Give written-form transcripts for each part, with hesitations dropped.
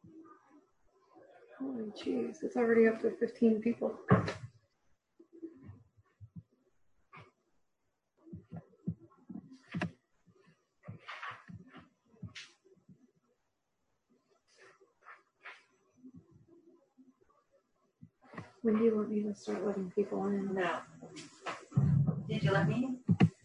Holy jeez, it's already up to 15 people. When do you want me to start letting people in? No. Did you let me?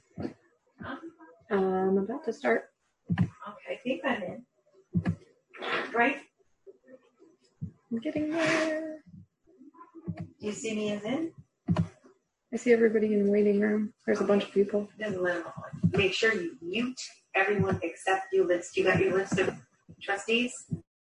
I'm about to start. Okay, keep that in. Right? I'm getting there. Do you see me as in? I see everybody in the waiting room. There's a bunch of people. Then make sure you mute everyone except you list. You got your list of trustees?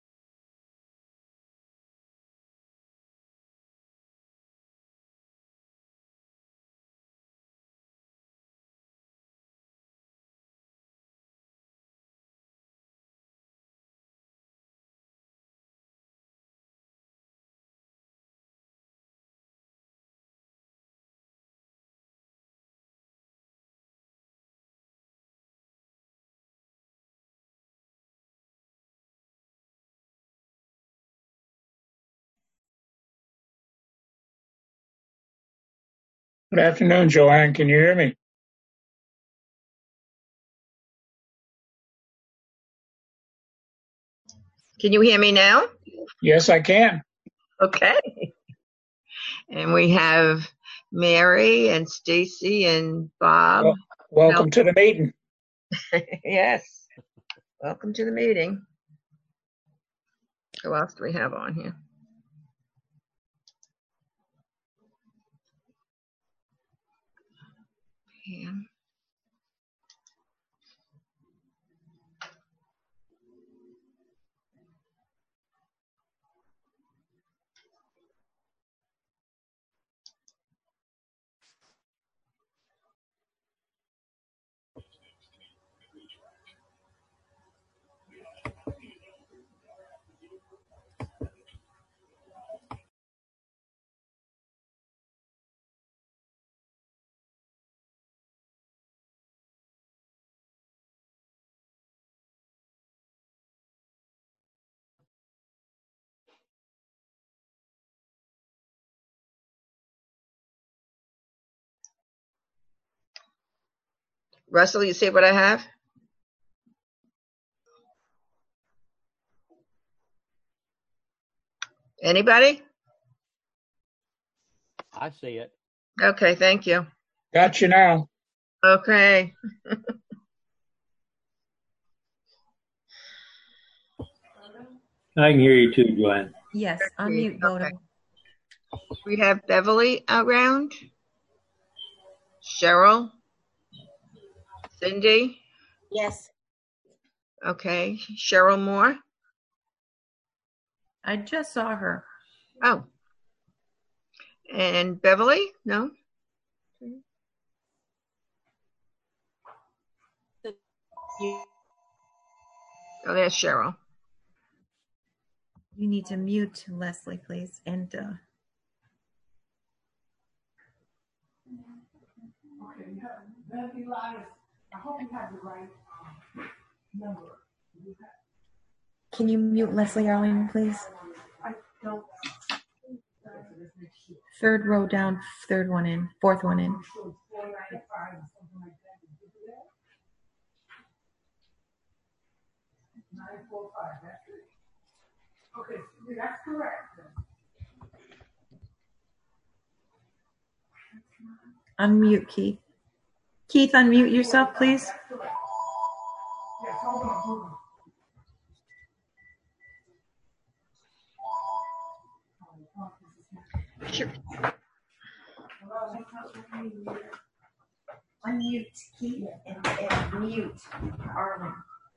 Good afternoon, Joanne. Can you hear me? Can you hear me now? Yes, I can. Okay. And we have Mary and Stacy and Bob. Well, welcome to the meeting. Yes. Welcome to the meeting. Who else do we have on here? Pam. Russell, you see what I have? Anybody? I see it. Okay, thank you. Got you now. Okay. I can hear you too, Joanne. Yes, unmute Bodo. Okay. We have Beverly around. Cheryl. Cindy. Yes. Okay. Cheryl Moore. I just saw her. Oh. And Beverly? No? Oh, there's Cheryl. You need to mute Leslie, please. And can you mute Leslie Arling, please? Third row down, third one in, fourth one in. Okay, that's correct. Unmute Keith. Keith, unmute yourself, please. Yes, hold on. Sure. Unmute Keith and mute Arlen.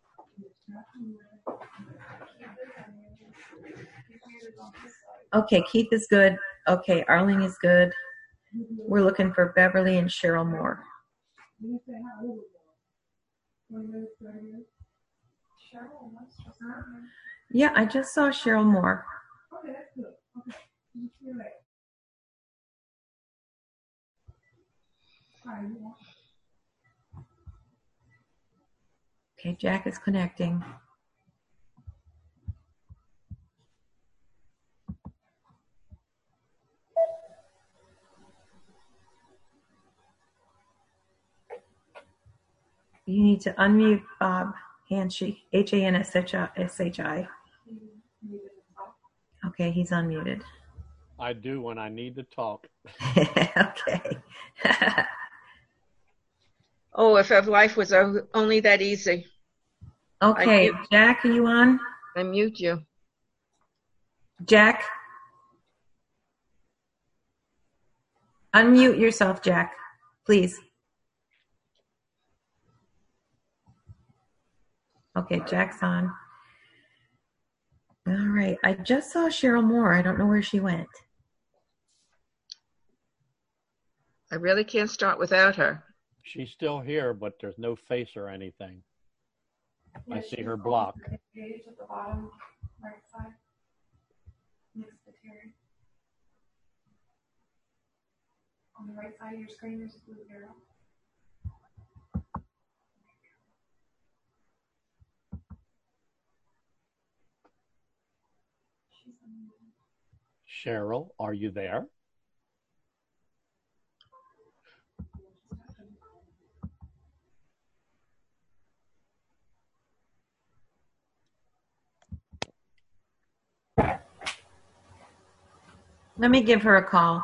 Okay, Keith is good. Okay, Arling is good. We're looking for Beverly and Cheryl Moore. Yeah, I just saw Cheryl Moore. Okay, Jack is connecting. You need to unmute Bob Hanshi, Hanshi. Okay, he's unmuted. I do when I need to talk. Okay. Oh, if life was only that easy. Okay, Jack, are you on? I mute you. Jack? Unmute yourself, Jack, please. Okay, Jack's on. All right, I just saw Cheryl Moore. I don't know where she went. I really can't start without her. She's still here, but there's no face or anything. Yeah, I see she's her on block. the page at the bottom right side. Next to Terry. On the right side of your screen, there's a blue arrow. She's unmuted. Cheryl, are you there? Let me give her a call.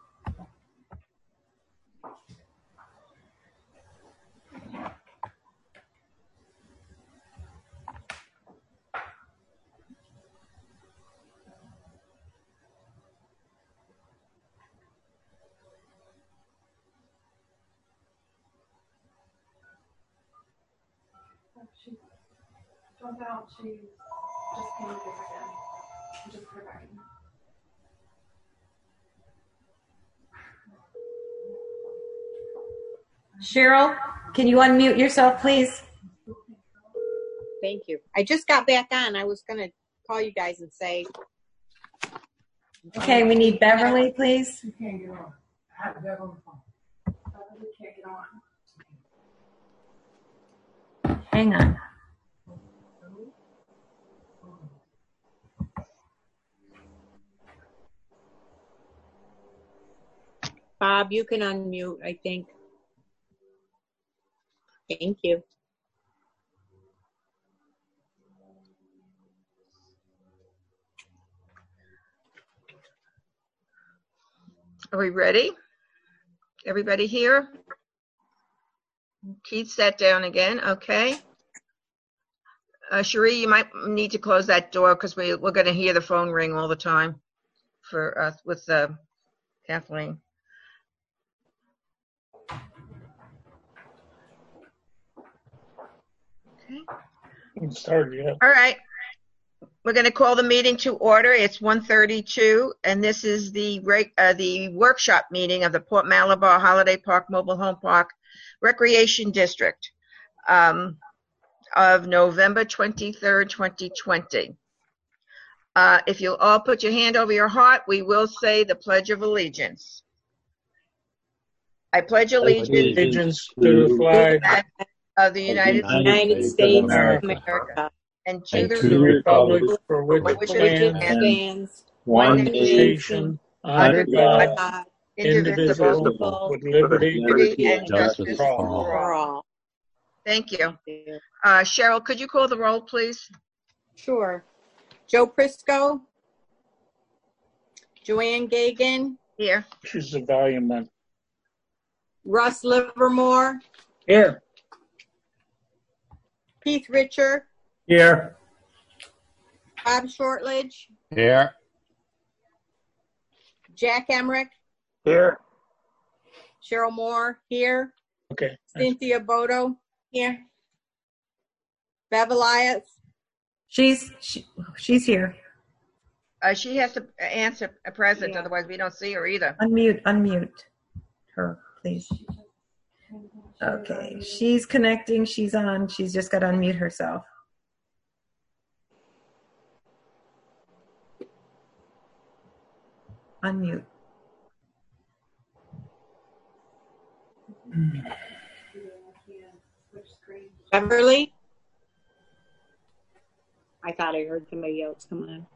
She jumped out. She just came in again. She just put her back in. Cheryl, can you unmute yourself, please? Thank you. I just got back on. I was going to call you guys and say. Okay, we need Beverly, please. You can't get on. I have that on the phone. We can't get on. Hang on. Bob, you can unmute, I think. Thank you. Are we ready? Everybody here? Keith sat down again. Okay. Cherie, you might need to close that door because we're going to hear the phone ring all the time for us with Kathleen. Okay. It started yet. All right. We're going to call the meeting to order. It's 1:32, and this is the workshop meeting of the Port Malabar Holiday Park Mobile Home Park Recreation District of November 23rd, 2020. If you'll all put your hand over your heart, we will say the Pledge of Allegiance. I pledge allegiance Allegiance to the flag of the United States of America. America. and to and the to the republic for which which it it stands, One one nation, under under God, God, indivisible, indivisible, with liberty and justice for all. for all. Thank you. Cheryl, could you call the roll, please? Sure. Joe Prisco, Joanne Gagan, Here. She's the volume one. Russ Livermore, Here. Keith Richer, Here. Bob Shortledge, Here. Jack Emmerich, Here. Cheryl Moore here, Okay. Cynthia Bodo here, Bev Elias, She's here. She has to answer a present, Yeah. otherwise we don't see her either. Unmute her, please. Okay, she's connecting. She's on. She's just got to unmute herself. Unmute. Beverly. I thought I heard somebody else come on.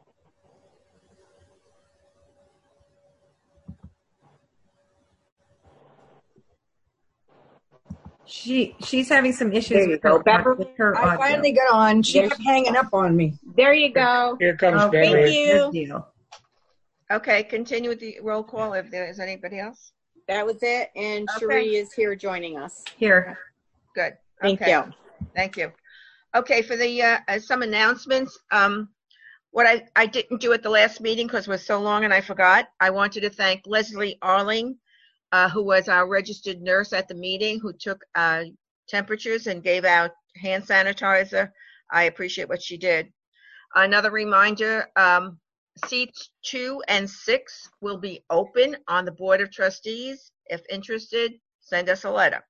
She's having some issues There you with go. her, Beverly, with her I audio. finally got on. She There's- kept hanging up on me. There you go. Here comes Okay. Thank Beverly. you. Good deal. Okay, continue with the roll call if there is anybody else. That was it. And Okay. Cherie is here joining us. Here. Good. Thank Okay. you. Thank you. Okay, for the some announcements, what I didn't do at the last meeting because it was so long and I forgot, I wanted to thank Leslie Arling, who was our registered nurse at the meeting, who took temperatures and gave out hand sanitizer. I appreciate what she did. Another reminder, seats 2 and 6 will be open on the Board of Trustees. If interested, send us a letter.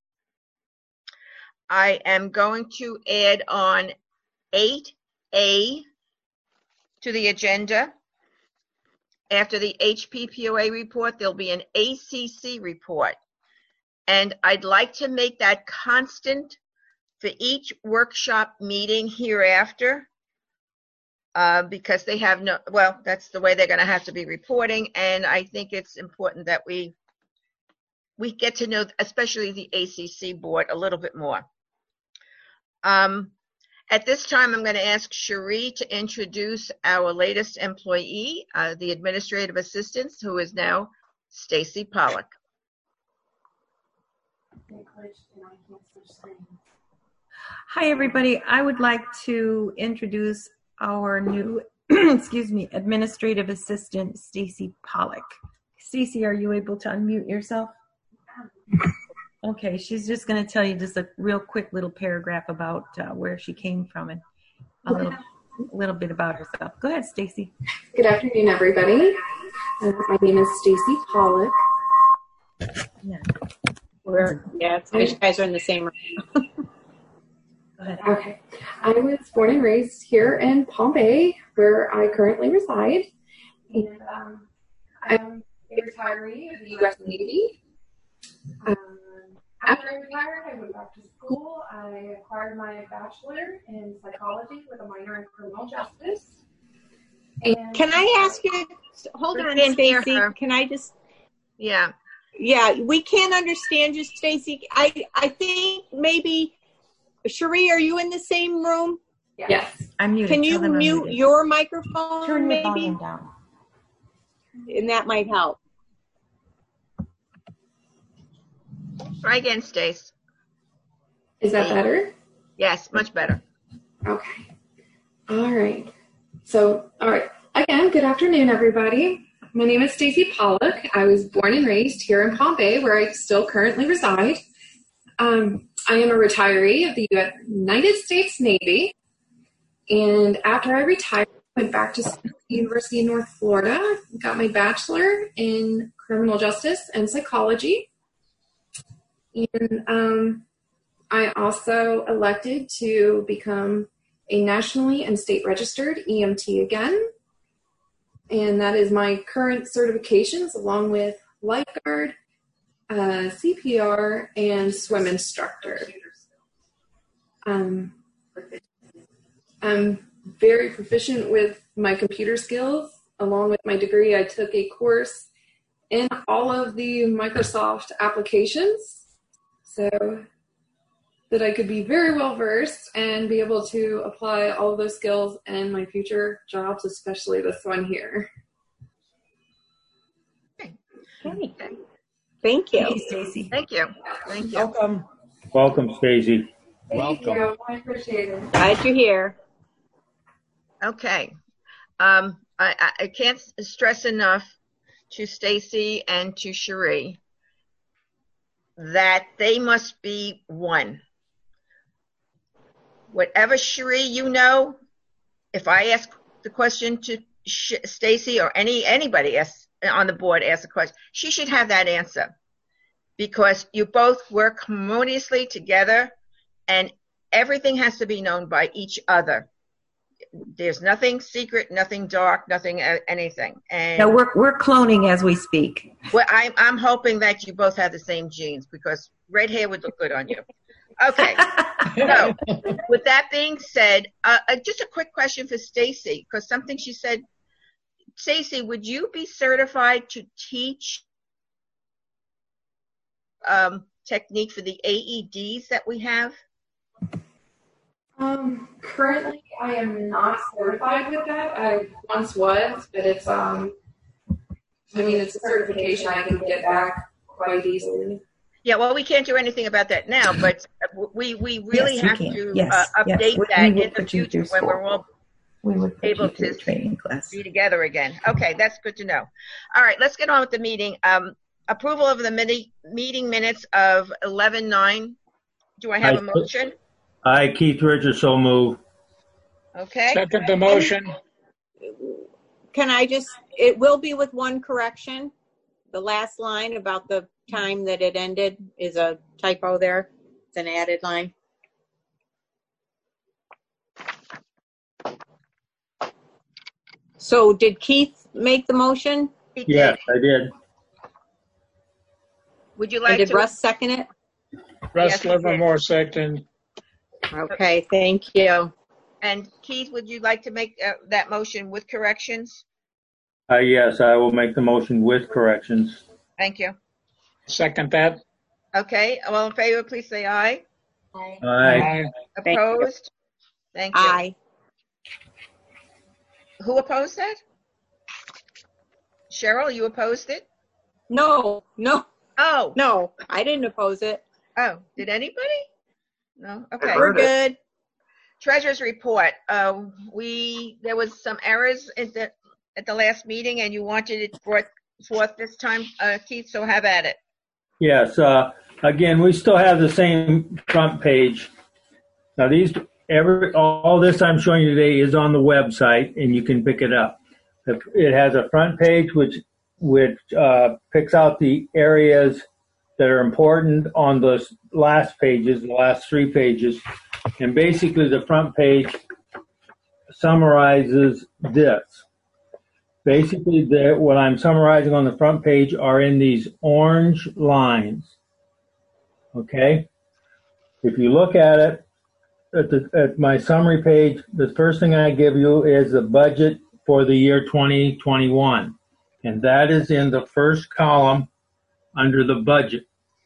I am going to add on 8A to the agenda. After the HPPOA report, there'll be an ACC report. And I'd like to make that constant for each workshop meeting hereafter, because they have no, well, that's the way they're going to have to be reporting. And I think it's important that we get to know, especially the ACC board, a little bit more. At this time, I'm going to ask Cherie to introduce our latest employee, the administrative assistant, who is now Stacy Pollock. Hi, everybody. I would like to introduce our new, excuse me, administrative assistant, Stacy Pollock. Stacy, are you able to unmute yourself? Okay, she's just going to tell you just a real quick little paragraph about where she came from and a little bit about herself. Go ahead, Stacy. Good afternoon, everybody. My name is Stacy Pollock. Yeah. It's because you guys are in the same room. Go ahead. Okay. I was born and raised here in Palm Bay, where I currently reside. And I'm a retiree of the U.S. Navy. After I retired, I went back to school. I acquired my bachelor in psychology with a minor in criminal justice. And Can I ask you, hold We on, can't hear Stacy. her. Can I just, Yeah. yeah, we can't understand you, Stacy. I think maybe, Cherie, are you in the same room? yes. I'm muted. Can you Tell them I'm mute muted. your microphone, Turn your maybe? volume down. And that might help. Try again, Stace. Is that better? Yes, much better. Okay. All right. So, all right. Again, good afternoon, everybody. My name is Stacy Pollock. I was born and raised here in Palm Bay, where I still currently reside. I am a retiree of the United States Navy. And after I retired, I went back to the University of North Florida, got my bachelor in criminal justice and psychology. And I also elected to become a nationally and state registered EMT again. And that is my current certifications, along with lifeguard, CPR, and swim instructor. I'm very proficient with my computer skills. Along with my degree, I took a course in all of the Microsoft applications, so that I could be very well versed and be able to apply all of those skills in my future jobs, especially this one here. Okay. Thank you. Hey, Stacy. Thank you. Thank you. Welcome. Welcome, Stacy. Thank Welcome. you. I appreciate it. Glad you're here. Okay. I can't stress enough to Stacy and to Cherie that they must be one. Whatever Cherie you know, if I ask the question to Stacy or anybody on the board asks a question, she should have that answer, because you both work harmoniously together and everything has to be known by each other. There's nothing secret, nothing dark, nothing anything. And No, we're cloning as we speak. well, I'm hoping that you both have the same genes, because red hair would look good on you. Okay. So, with that being said, just a quick question for Stacy, because something she said. Stacy, would you be certified to teach technique for the AEDs that we have? Currently, I am not certified with that. I once was, but it's it's a certification I can get back quite easily. Yeah, well, we can't do anything about that now, but we really Yes, you have can. to Yes, update yes. that We will in the put you future through when we're school. all We would put able you through to a training class. be together again. Okay, that's good to know. All right, let's get on with the meeting. Approval of the meeting minutes of 11/9. Do I have a motion? I, Keith Richards, so move. Okay. Second the motion. Can I just, it will be with one correction. The last line about the time that it ended is a typo there. It's an added line. So did Keith make the motion? He did. Yes, I did. Would you And like did to? Russ second it? Russ Yes, he did. Livermore second. Okay, thank you. And Keith, would you like to make that motion with corrections? Yes, I will make the motion with corrections. Thank you. Second that. Okay, all in favor, please say aye. Aye. Aye. Thank you. Opposed? Thank you. Aye. Who opposed that? Cheryl, you opposed it? No, Oh, I didn't oppose it. oh, did anybody? No? Okay. We're good. Treasurer's report. There was some errors at the last meeting, and you wanted it brought forth this time, Keith, so have at it. Yes, again, we still have the same front page. Now all this I'm showing you today is on the website, and you can pick it up. It has a front page which picks out the areas that are important on the last pages, the last 3 pages. And basically the front page summarizes this. Basically, what I'm summarizing on the front page are in these orange lines. Okay? If you look at it, at my summary page, the first thing I give you is the budget for the year 2021. And that is in the first column under the budget.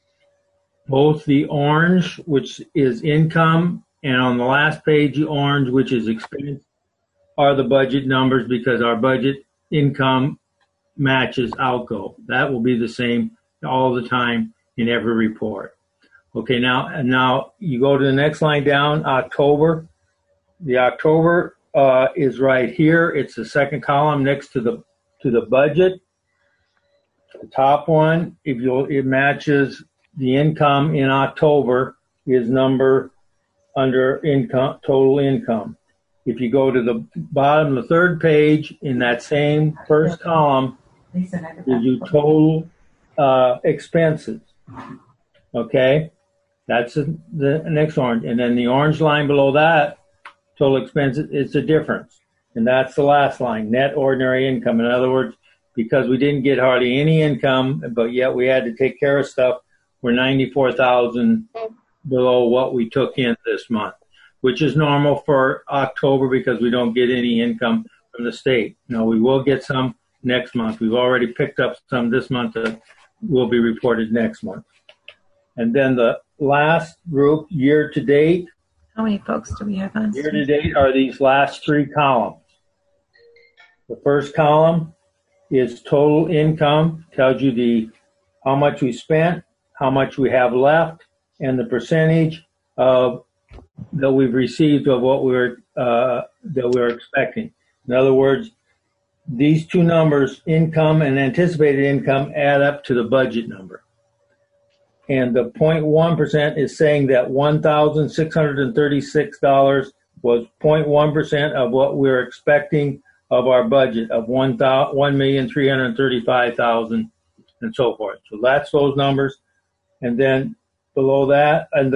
Both the orange, which is income, and on the last page, the orange, which is expense, are the budget numbers because our budget income matches outgo. That will be the same all the time in every report. Okay, now you go to the next line down, October. The October is right here. It's the second column next to the budget. The top one, it matches the income in October is number under income, total income. If you go to the bottom of the third page in that same first column, gives you total expenses. Okay, that's the next orange, and then the orange line below that, total expenses, it's a difference, and that's the last line, net ordinary income. In other words, because we didn't get hardly any income, but yet we had to take care of stuff, we're $94,000 below what we took in this month, which is normal for October because we don't get any income from the state. Now, we will get some next month. We've already picked up some this month that will be reported next month. And then the last group, year to date. How many folks do we have on? Year to date are these last 3 columns. The first column is total income, tells you how much we spent, how much we have left, and the percentage of that we've received of what that we're expecting. In other words, these 2 numbers, income and anticipated income, add up to the budget number. And the 0.1% is saying that $1,636 was 0.1% of what we're expecting of our budget of $1,335,000 and so forth. So that's those numbers. And then below that, and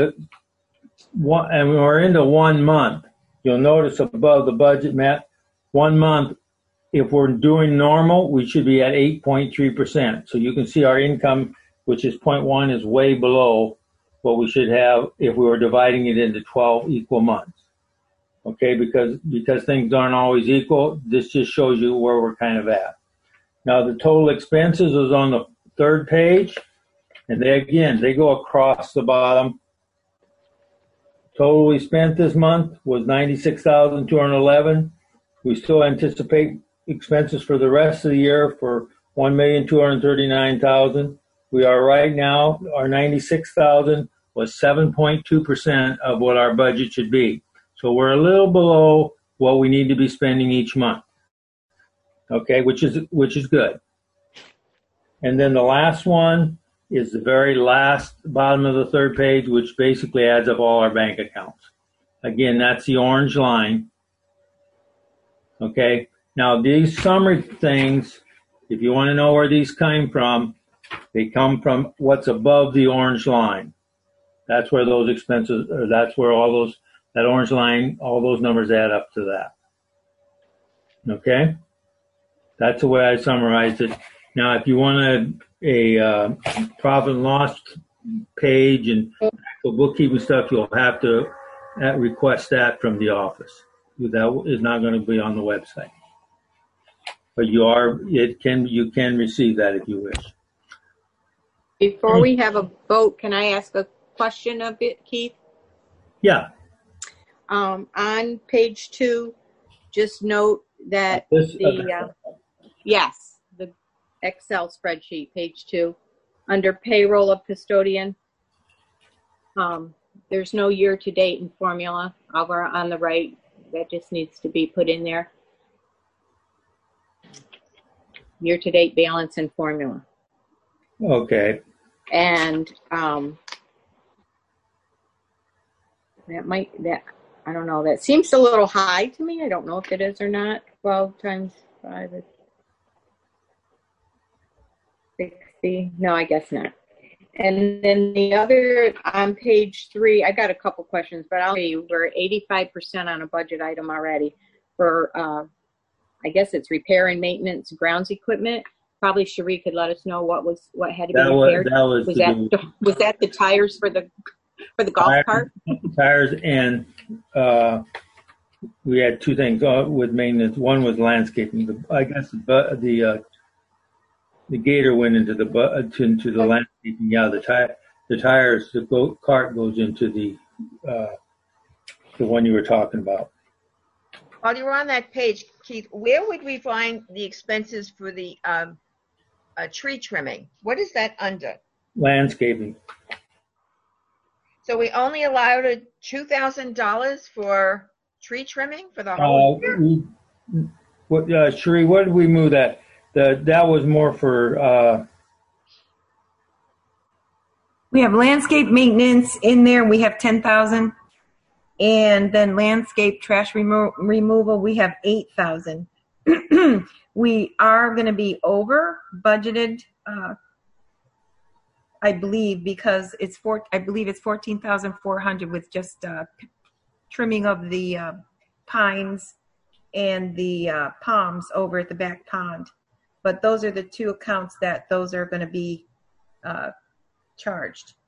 we're into 1 month. You'll notice above the budget map, 1 month, if we're doing normal, we should be at 8.3%. So you can see our income, which is 0.1, is way below what we should have if we were dividing it into 12 equal months. Okay, because things aren't always equal, this just shows you where we're kind of at. Now the total expenses is on the third page. And they go across the bottom. Total we spent this month was $96,211. We still anticipate expenses for the rest of the year for $1,239,000. We are right now, our $96,000 was 7.2% of what our budget should be. So we're a little below what we need to be spending each month. Okay, which is good. And then the last one is the very last bottom of the third page, which basically adds up all our bank accounts. Again, that's the orange line. Okay, now these summary things, if you want to know where these came from, they come from what's above the orange line. That's where those expenses, or that's where that orange line, all those numbers add up to that. Okay, that's the way I summarized it. Now, if you want a profit and loss page and actual bookkeeping stuff, you'll have to request that from the office. That is not going to be on the website, but you can receive that if you wish. Before we have a vote, can I ask a question of it, Keith? Yeah. On page 2, just note that the Excel spreadsheet, page 2, under payroll of custodian, there's no year-to-date in formula over on the right. That just needs to be put in there. Year-to-date balance and formula. Okay. And I don't know, that seems a little high to me. I don't know if it is or not. 12 times 5 is 60. No, I guess not. And then the other, on page 3, I got a couple questions, but I'll tell you, we're 85% on a budget item already for, I guess it's repair and maintenance grounds equipment. Probably Cherie could let us know what had to be repaired. Was that the tires for the golf cart? Tires, and we had 2 things with maintenance. One was landscaping. I guess the gator went into the landscaping. Yeah, the tires, the cart goes into the one you were talking about. While you're on that page, Keith, where would we find the expenses for the tree trimming? What is that under? Landscaping. So we only allowed $2,000 for tree trimming for the whole year? Cherie, what did we move that? That was more for... We have landscape maintenance in there. We have 10,000. And then landscape trash removal, we have 8,000. We are going to be over budgeted, I believe, because it's 14,400 with just trimming of the pines and the palms over at the back pond. But those are the 2 accounts that those are going to be charged.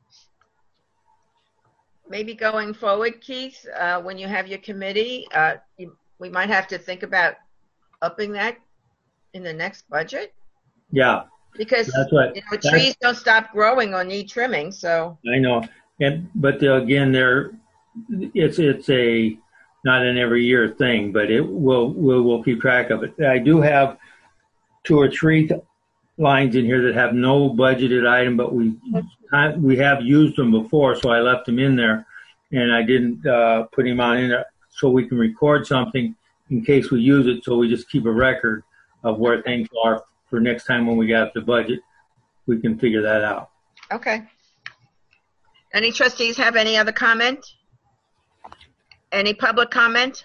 Maybe going forward, Keith, when you have your committee, we might have to think about upping that in the next budget. Yeah. Because trees don't stop growing or need trimming, so. I know, but again, it's a not an every year thing, but we'll keep track of it. I do have 2 or 3 lines in here that have no budgeted item, but we have used them before, so I left them in there, and I didn't put them on in there so we can record something in case we use it. So we just keep a record of where things are for next time when we got the budget. We can figure that out. Okay. Any trustees have any other comment? Any public comment?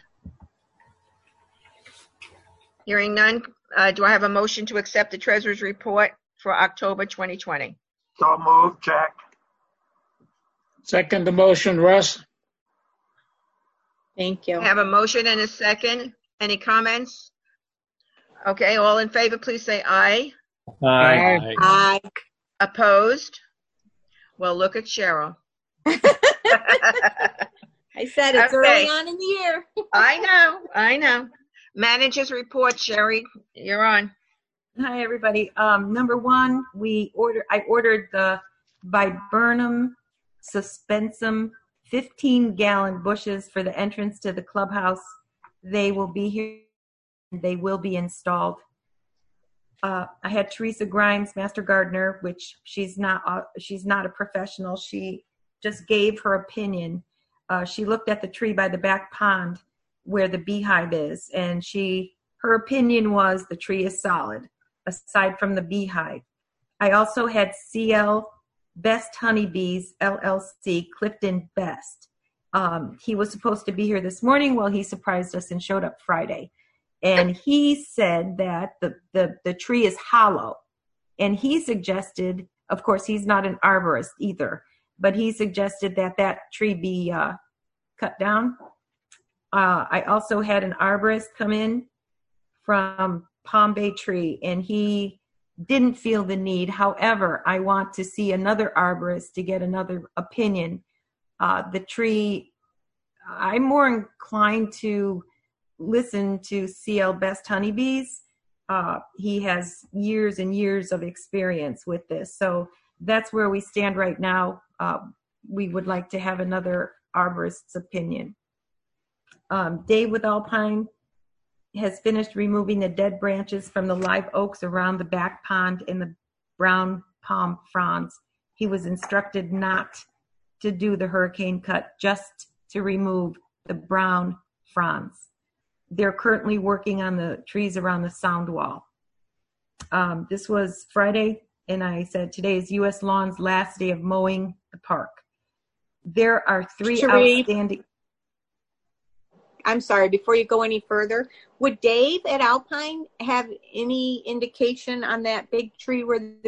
Hearing none. Do I have a motion to accept the treasurer's report for October 2020? So moved, Jack. Second the motion, Russ. Thank you. I have a motion and a second. Any comments? Okay, all in favor, please say aye. Aye. Aye. Opposed? Well, look at Cheryl. I said it's early on in the year. I know. Manager's report, Sherry, you're on. Hi, everybody. Number 1, I ordered the viburnum suspensum, 15-gallon bushes for the entrance to the clubhouse. They will be here. They will be installed. I had Teresa Grimes, Master Gardener, which she's not a professional. She just gave her opinion. She looked at the tree by the back pond where the beehive is, and her opinion was the tree is solid, aside from the beehive. I also had CL Best Honeybees, LLC, Clifton Best. He was supposed to be here this morning. Well, he surprised us and showed up Friday. And he said that the tree is hollow. And he suggested, of course, he's not an arborist either, but he suggested that tree be cut down. I also had an arborist come in from Palm Bay Tree, and he didn't feel the need. However, I want to see another arborist to get another opinion. The tree, I'm more inclined to listen to CL Best Honeybees. He has years and years of experience with this. So that's where we stand right now. We would like to have another arborist's opinion. Dave with Alpine has finished removing the dead branches from the live oaks around the back pond and the brown palm fronds. He was instructed not to do the hurricane cut, just to remove the brown fronds. They're currently working on the trees around the sound wall. This was Friday, and I said today is U.S. Lawns' last day of mowing the park. There are 3 outstanding... I'm sorry, before you go any further, would Dave at Alpine have any indication on that big tree where the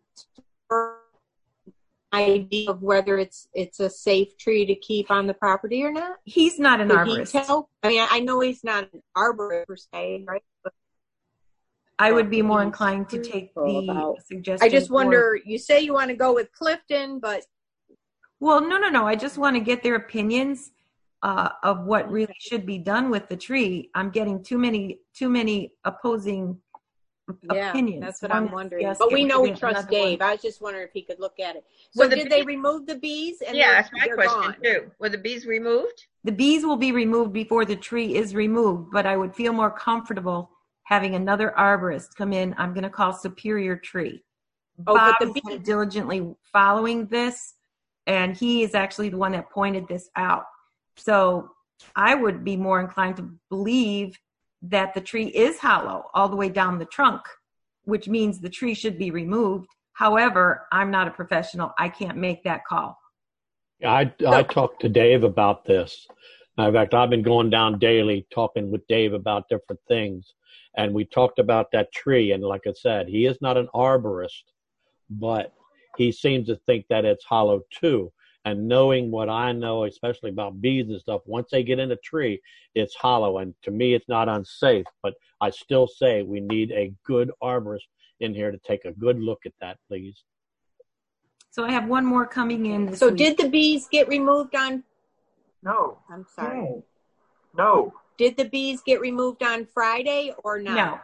idea of whether it's a safe tree to keep on the property or not? He's not an arborist. I mean, I know he's not an arborist per se, right? But I would be more inclined to take the suggestion. I just wonder, you say you want to go with Clifton, but... Well, no. I just want to get their opinions of what really should be done with the tree. I'm getting too many opposing opinions. That's what I'm wondering. But we know we trust Dave. I was just wondering if he could look at it. So did they remove the bees? And that's my question too. Were the bees removed? The bees will be removed before the tree is removed, but I would feel more comfortable having another arborist come in. I'm going to call Superior Tree. Bob has been diligently following this, and he is actually the one that pointed this out. So I would be more inclined to believe that the tree is hollow all the way down the trunk, which means the tree should be removed. However, I'm not a professional. I can't make that call. I talked to Dave about this. In fact, I've been going down daily talking with Dave about different things. And we talked about that tree. And like I said, he is not an arborist, but he seems to think that it's hollow too. And knowing what I know, especially about bees and stuff, once they get in a tree, it's hollow. And to me, it's not unsafe. But I still say we need a good arborist in here to take a good look at that, please. So I have one more coming in this week. So did the bees get removed on? No. I'm sorry. No. Did the bees get removed on Friday or not?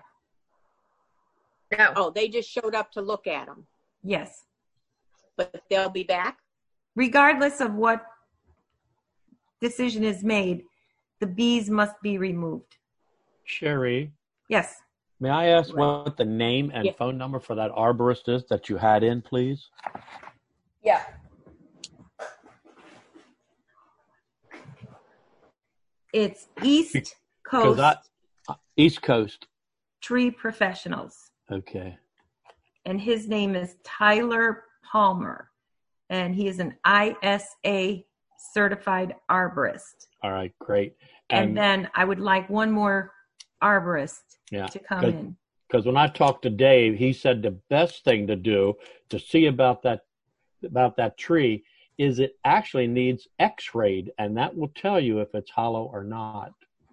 No. Oh, they just showed up to look at them. Yes. But they'll be back? Regardless of what decision is made, the bees must be removed. Sherry? Yes. May I ask what the name and phone number for that arborist is that you had in, please? Yeah. It's East Coast Tree Professionals. Okay. And his name is Tyler Palmer. And he is an ISA certified arborist. All right, great. And then I would like one more arborist to come in. Because when I talked to Dave, he said the best thing to do to see about that tree is it actually needs x-rayed, and that will tell you if it's hollow or not.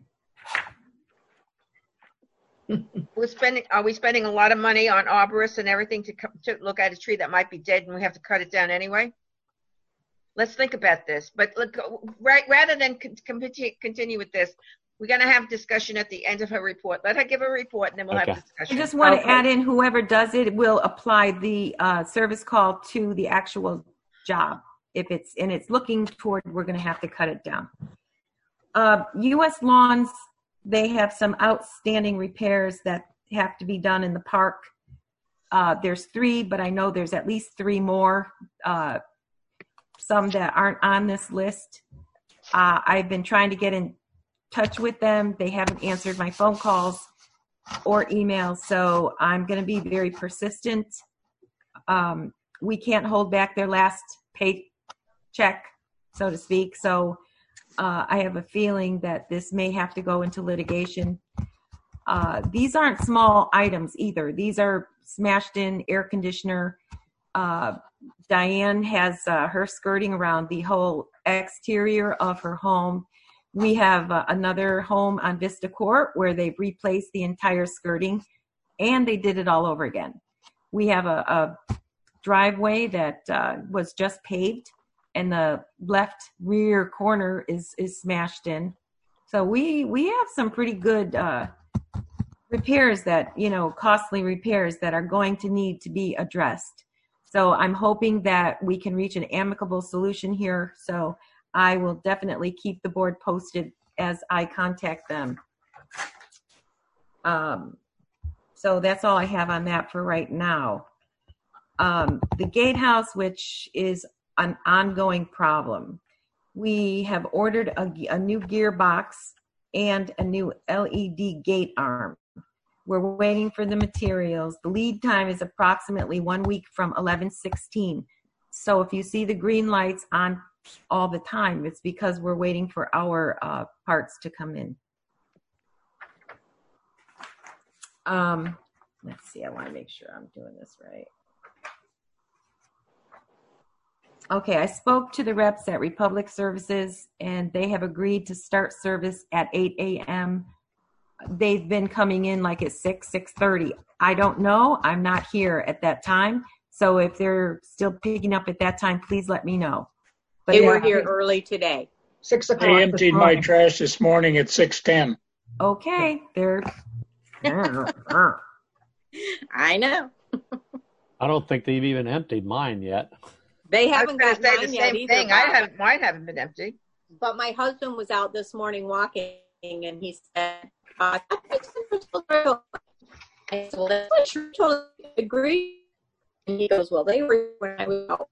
Are we spending a lot of money on arborists and everything to look at a tree that might be dead and we have to cut it down anyway? Let's think about this. But look, rather than continue with this, We're going to have discussion at the end of her report. Let her give a report, and then we'll Okay. have discussion. I just want to add in, whoever does it will apply the service call to the actual job. If it's looking toward, we're going to have to cut it down. U.S. Lawns, they have some outstanding repairs that have to be done in the park. There's 3, but I know there's at least 3 more, some that aren't on this list. I've been trying to get in touch with them. They haven't answered my phone calls or emails, so I'm going to be very persistent. We can't hold back their last paycheck, so to speak, so I have a feeling that this may have to go into litigation. These aren't small items either. These are smashed in air conditioner. Diane has her skirting around the whole exterior of her home. We have another home on Vista Court where they've replaced the entire skirting, and they did it all over again. We have a driveway that was just paved, and the left rear corner is smashed in. So we have some pretty good repairs that, costly repairs that are going to need to be addressed. So I'm hoping that we can reach an amicable solution here. So I will definitely keep the board posted as I contact them. So that's all I have on that for right now. The gatehouse, which is an ongoing problem. We have ordered a new gearbox and a new LED gate arm. We're waiting for the materials. The lead time is approximately 1 week from 11/16. So if you see the green lights on all the time, it's because we're waiting for our parts to come in. Let's see, I want to make sure I'm doing this right. Okay, I spoke to the reps at Republic Services, and they have agreed to start service at 8 a.m. They've been coming in like at 6:30. I don't know. I'm not here at that time. So if they're still picking up at that time, please let me know. But They were here early today. 6 o'clock. I emptied my trash this morning at 6:10. Okay, they're... I know. I don't think they've even emptied mine yet. They I was haven't going got to say mine the yet same either. thing. Bob. Mine haven't been empty. But my husband was out this morning walking, and he said, I said, well, that's what you totally agree. And he goes, well, they were when I was out.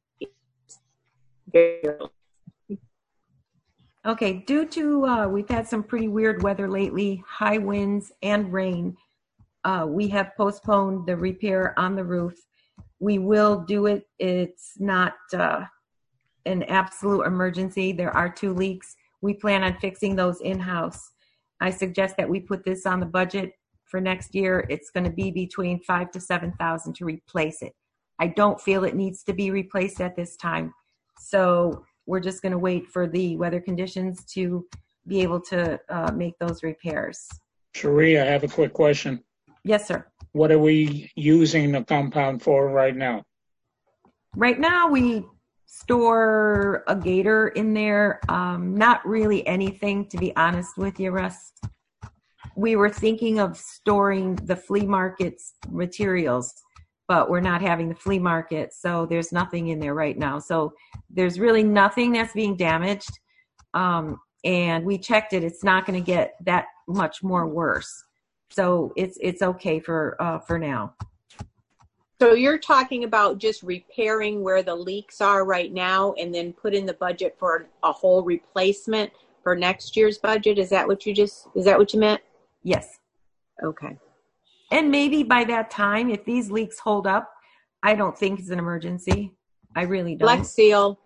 Okay, due to we've had some pretty weird weather lately, high winds and rain, we have postponed the repair on the roof. We will do it. It's not an absolute emergency. There are 2 leaks. We plan on fixing those in-house. I suggest that we put this on the budget for next year. It's going to be between $5,000 to $7,000 to replace it. I don't feel it needs to be replaced at this time. So we're just going to wait for the weather conditions to be able to make those repairs. Cherie, I have a quick question. Yes, sir. What are we using the compound for right now? Right now we store a gator in there. Not really anything, to be honest with you, Russ. We were thinking of storing the flea market's materials, but we're not having the flea market, so there's nothing in there right now. So there's really nothing that's being damaged. And we checked it. It's not going to get that much more worse. So it's okay for now. So you're talking about just repairing where the leaks are right now and then put in the budget for a whole replacement for next year's budget? Is that what you meant? Yes. Okay. And maybe by that time, if these leaks hold up, I don't think it's an emergency. I really don't. Flex Seal.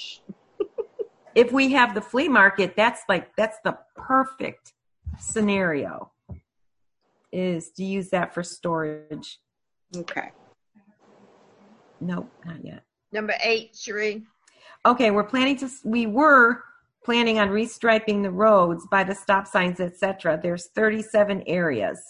If we have the flea market, that's the perfect scenario, is to use that for storage. Okay. Nope, not yet. Number 8, Cherie. Okay, we were planning on restriping the roads by the stop signs, etc. There's 37 areas.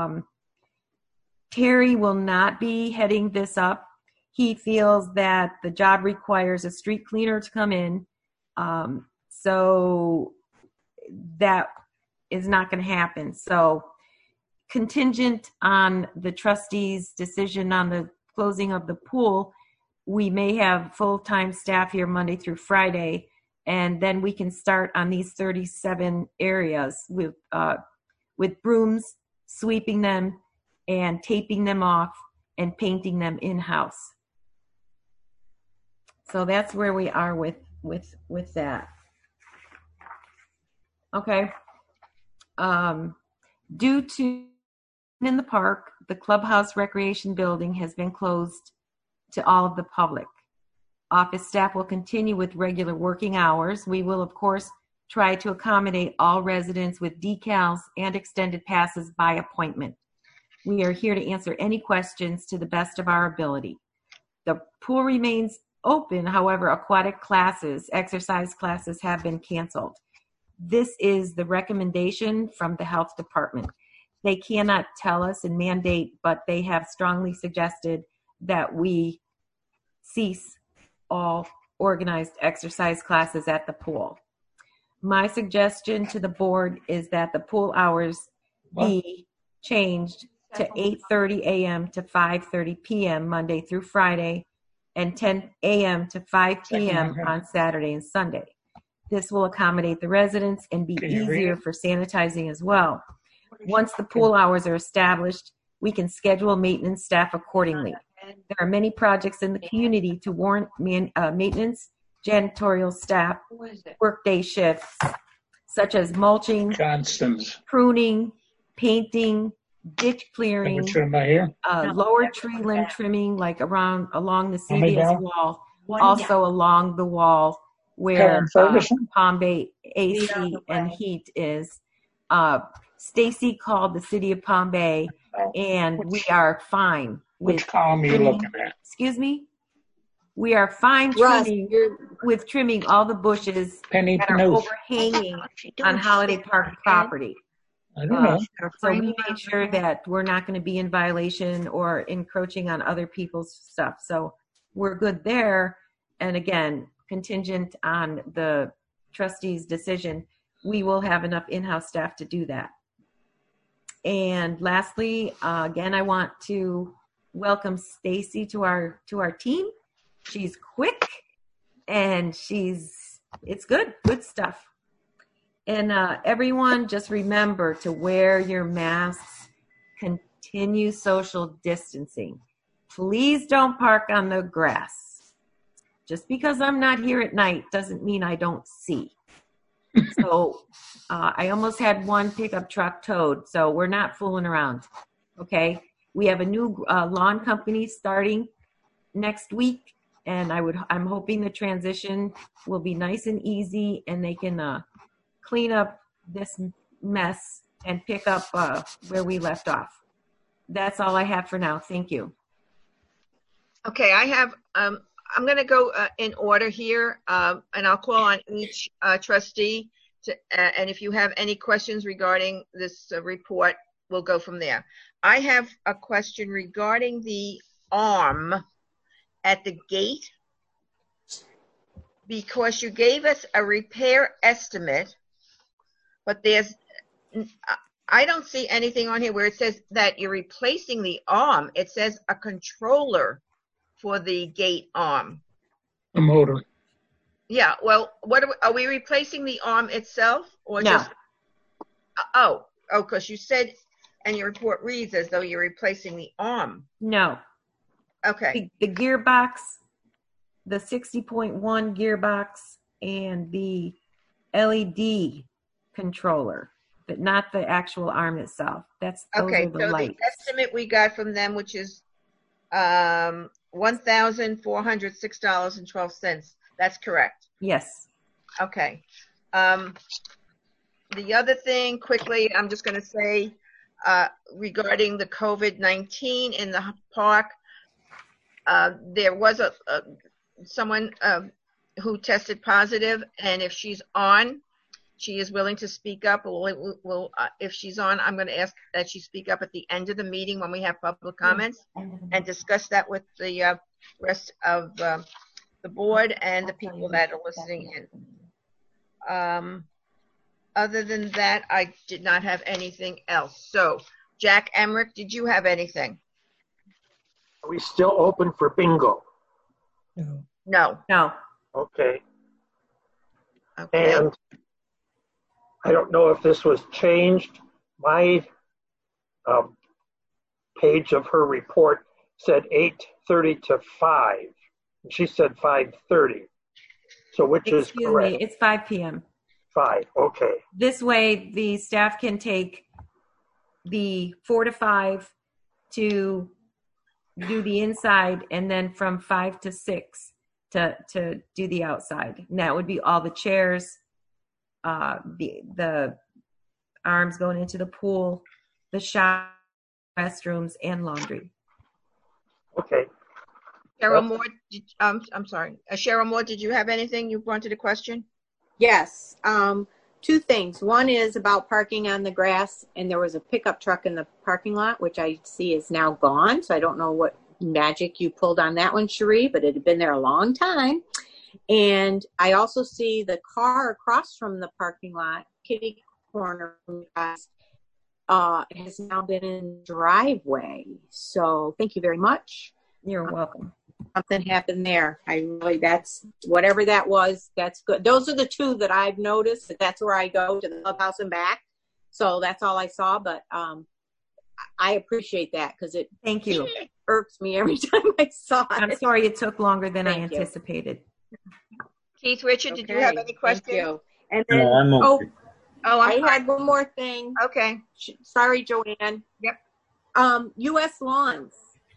Terry will not be heading this up. He feels that the job requires a street cleaner to come in. So that is not going to happen. So contingent on the trustees' decision on the closing of the pool, we may have full-time staff here Monday through Friday, and then we can start on these 37 areas with brooms, sweeping them and taping them off and painting them in-house. So that's where we are with that. Okay. Due to in the park, the clubhouse recreation building has been closed to all of the public. Office staff will continue with regular working hours. We will, of course, try to accommodate all residents with decals and extended passes by appointment. We are here to answer any questions to the best of our ability. The pool remains open, however, aquatic classes, exercise classes have been canceled. This is the recommendation from the health department. They cannot tell us and mandate, but they have strongly suggested that we cease all organized exercise classes at the pool. My suggestion to the board is that the pool hours be changed to 8:30 a.m. to 5:30 p.m. Monday through Friday, and 10 a.m. to 5 p.m. on Saturday and Sunday. This will accommodate the residents and be easier for sanitizing as well. Once the pool hours are established, we can schedule maintenance staff accordingly. There are many projects in the community to warrant maintenance, janitorial staff, workday shifts, such as mulching, pruning, painting, ditch clearing, lower tree limb trimming, like along the CVS wall, also along the wall where Palm Bay AC and heat is. Stacy called the city of Palm Bay, and we are fine. Which column are you looking at? Excuse me? We are fine with trimming all the bushes that are overhanging on Holiday Park property. I don't know. So we made sure that we're not going to be in violation or encroaching on other people's stuff. So we're good there. And again, contingent on the trustees' decision, we will have enough in-house staff to do that. And lastly, again, I want to welcome Stacy to our team. She's quick and it's good stuff. And everyone, just remember to wear your masks, continue social distancing. Please don't park on the grass. Just because I'm not here at night doesn't mean I don't see. So I almost had one pickup truck towed, so we're not fooling around. Okay, we have a new lawn company starting next week, and I'm hoping the transition will be nice and easy, and they can clean up this mess and pick up where we left off. That's all I have for now. Thank you. Okay, I have. I'm going to go in order here, and I'll call on each trustee. And if you have any questions regarding this report, we'll go from there. I have a question regarding the arm at the gate, because you gave us a repair estimate, but I don't see anything on here where it says that you're replacing the arm. It says a controller for the gate arm. The motor. Yeah, well, are we replacing the arm itself, or no? Just? Because you said, and your report reads as though you're replacing the arm. No. Okay. The gearbox, the 60.1 gearbox, and the LED controller, but not the actual arm itself. Those okay. Are the so lights. The estimate we got from them, which is $1,406.12. That's correct. Yes. Okay. The other thing, quickly, I'm just going to say regarding the COVID-19 in the park, there was someone who tested positive, and if she's on, she is willing to speak up. If she's on, I'm going to ask that she speak up at the end of the meeting when we have public comments and discuss that with the rest of the board and the people that are listening in. Other than that, I did not have anything else. So, Jack Emmerich, did you have anything? Are we still open for bingo? No. No. Okay. Okay. And I don't know if this was changed. My page of her report said 8:30 to 5. And she said 5:30. So which is Excuse correct? me, it's 5 p.m. 5, okay. This way, the staff can take the 4 to 5 to do the inside, and then from 5 to 6 to do the outside. And that would be all the chairs, the arms going into the pool, the shower, restrooms, and laundry. Okay. Cheryl Moore, I'm sorry. Cheryl Moore, did you have anything you wanted to question? Yes. Two things. One is about parking on the grass, and there was a pickup truck in the parking lot, which I see is now gone. So I don't know what magic you pulled on that one, Cherie, but it had been there a long time. And I also see the car across from the parking lot, kitty corner, has now been in the driveway. So thank you very much. You're welcome. Something happened there. That's whatever that was. That's good. Those are the two that I've noticed. That's where I go to the clubhouse and back. So that's all I saw. But I appreciate that because it Thank you. irks me every time I saw it. I'm sorry it took longer than I Thank you. anticipated. Keith Richard, did you have any questions? Thank you. And then, No, I'm okay. I'm I had one more thing. Okay. Sorry, Joanne. Yep. U.S. Lawns.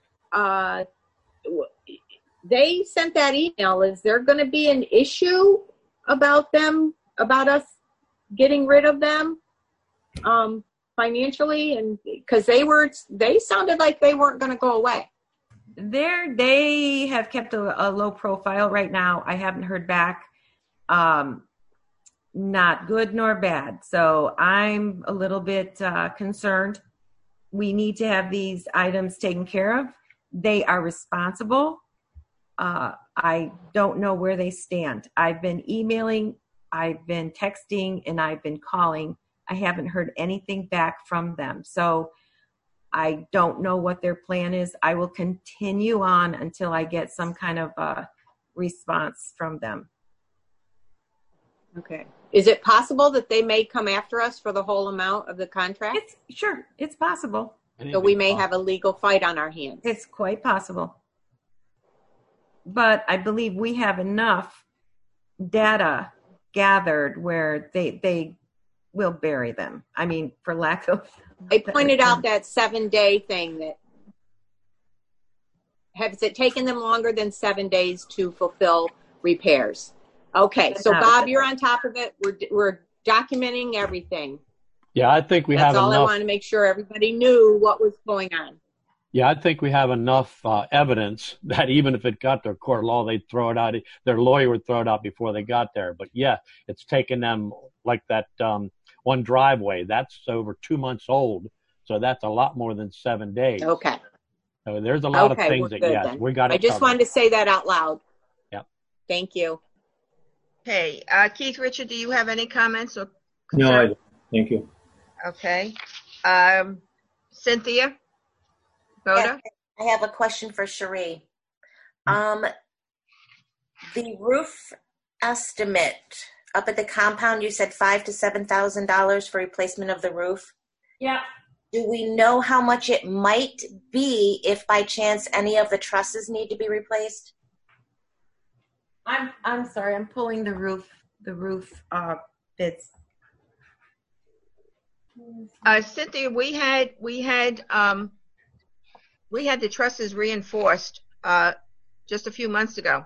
They sent that email. Is there going to be an issue about us getting rid of them financially? And because they sounded like they weren't going to go away. They have kept a low profile right now. I haven't heard back. Not good nor bad. So I'm a little bit concerned. We need to have these items taken care of. They are responsible. I don't know where they stand. I've been emailing, I've been texting, and I've been calling. I haven't heard anything back from them. So I don't know what their plan is. I will continue on until I get some kind of response from them. Okay. Is it possible that they may come after us for the whole amount of the contract? It's possible. So we may have a legal fight on our hands. It's quite possible. But I believe we have enough data gathered where they will bury them. I mean, for lack of... I pointed out that 7-day thing. That has it taken them longer than 7 days to fulfill repairs? Okay, so Bob, you're on top of it. We're documenting everything. Yeah, I think we have That's all enough. I wanted to make sure everybody knew what was going on. Yeah, I think we have enough evidence that even if it got to court law, they'd throw it out. Their lawyer would throw it out before they got there. But yeah, it's taken them like that one driveway. That's over 2 months old. So that's a lot more than 7 days. Okay. So there's a lot of things that, yes, then. we got it I just covered. wanted to say that out loud. Yeah. Thank you. Okay. Keith Richard, do you have any comments or No, concerns? I don't. Thank you. Okay. Cynthia? Boda? I have a question for Cherie. The roof estimate up at the compound, you said $5,000 to $7,000 for replacement of the roof. Yeah. Do we know how much it might be if by chance any of the trusses need to be replaced? I'm sorry. I'm pulling the roof bits. Cynthia, we had the trusses reinforced just a few months ago.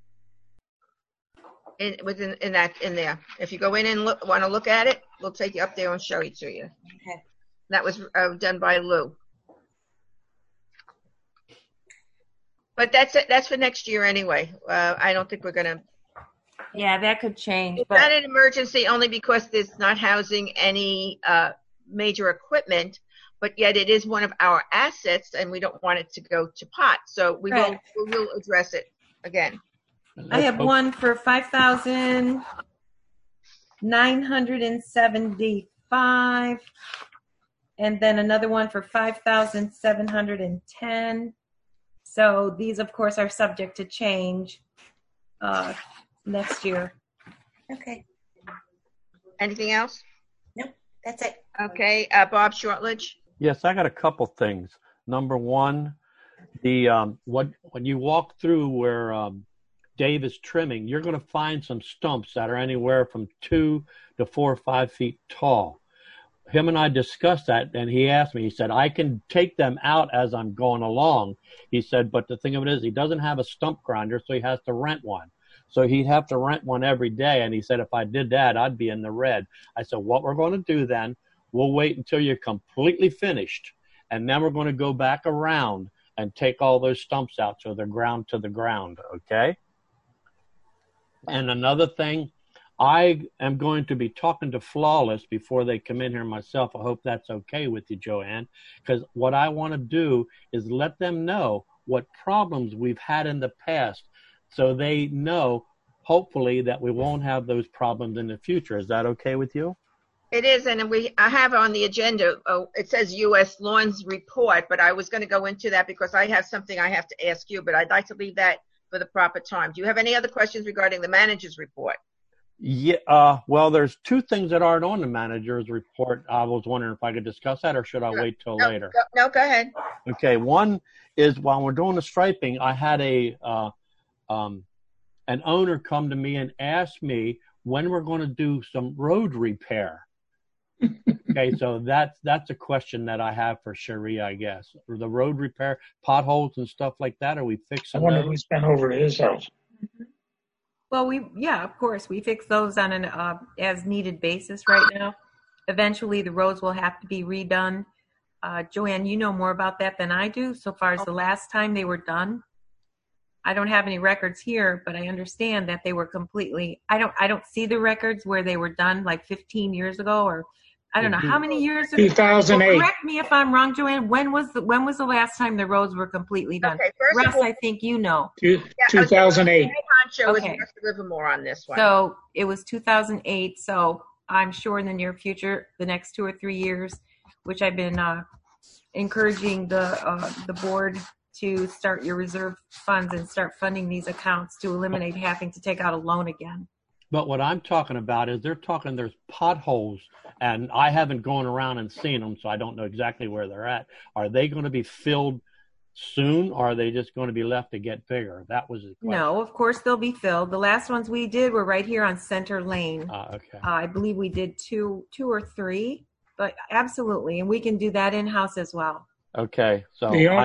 In there. If you go in and want to look at it, we'll take you up there and show it to you. Okay. That was done by Lou. But that's for next year anyway. I don't think we're gonna. Yeah, that could change. It's not an emergency only because there's not housing any major equipment, but yet it is one of our assets, and we don't want it to go to pot. So we will address it again. I have one for $5,000. $975, and then another one for $5,710. So these, of course, are subject to change next year. Okay. Anything else? Nope, that's it. Okay, Bob Shortledge. Yes, I got a couple things. Number one, the when you walk through where Dave is trimming, you're going to find some stumps that are anywhere from 2 to 4 or 5 feet tall. Him and I discussed that, and he asked me, he said, I can take them out as I'm going along. He said, but the thing of it is, he doesn't have a stump grinder, so he has to rent one. So he'd have to rent one every day, and he said, if I did that, I'd be in the red. I said, what we're going to do then, we'll wait until you're completely finished, and then we're going to go back around and take all those stumps out so they're ground to the ground, okay? And another thing, I am going to be talking to Flawless before they come in here myself. I hope that's okay with you, Joanne, because what I want to do is let them know what problems we've had in the past so they know, hopefully, that we won't have those problems in the future. Is that okay with you? It is, and I have on the agenda, it says U.S. Lawns report, but I was going to go into that because I have something I have to ask you, but I'd like to leave that for the proper time. Do you have any other questions regarding the manager's report? Yeah, well, there's two things that aren't on the manager's report. I was wondering if I could discuss that, or should I wait till later? No, go ahead. Okay, one is while we're doing the striping, I had an owner come to me and ask me when we're going to do some road repair. Okay, so that's a question that I have for Cherie, I guess. For the road repair, potholes and stuff like that, are we fixing I wonder if those? he's been over to his house. Well, of course, we fix those on an as-needed basis right now. Eventually, the roads will have to be redone. Joanne, you know more about that than I do. So far as the last time they were done, I don't have any records here, but I understand that they were completely. I don't see the records where they were done like 15 years ago, or I don't know how many years ago. 2008. Well, correct me if I'm wrong, Joanne. When was the last time the roads were completely done? Okay, first Russ, of all, I think you know. 2008. Honcho is Okay. Russ Livermore on this one. So it was 2008. So I'm sure in the near future, the next 2 or 3 years, which I've been encouraging the board to start your reserve funds and start funding these accounts to eliminate having to take out a loan again. But what I'm talking about is there's potholes, and I haven't gone around and seen them, so I don't know exactly where they're at. Are they going to be filled soon, or are they just going to be left to get bigger? That was the question. No, of course they'll be filled. The last ones we did were right here on Center Lane. Okay. I believe we did two or three, but absolutely, and we can do that in-house as well. Okay. So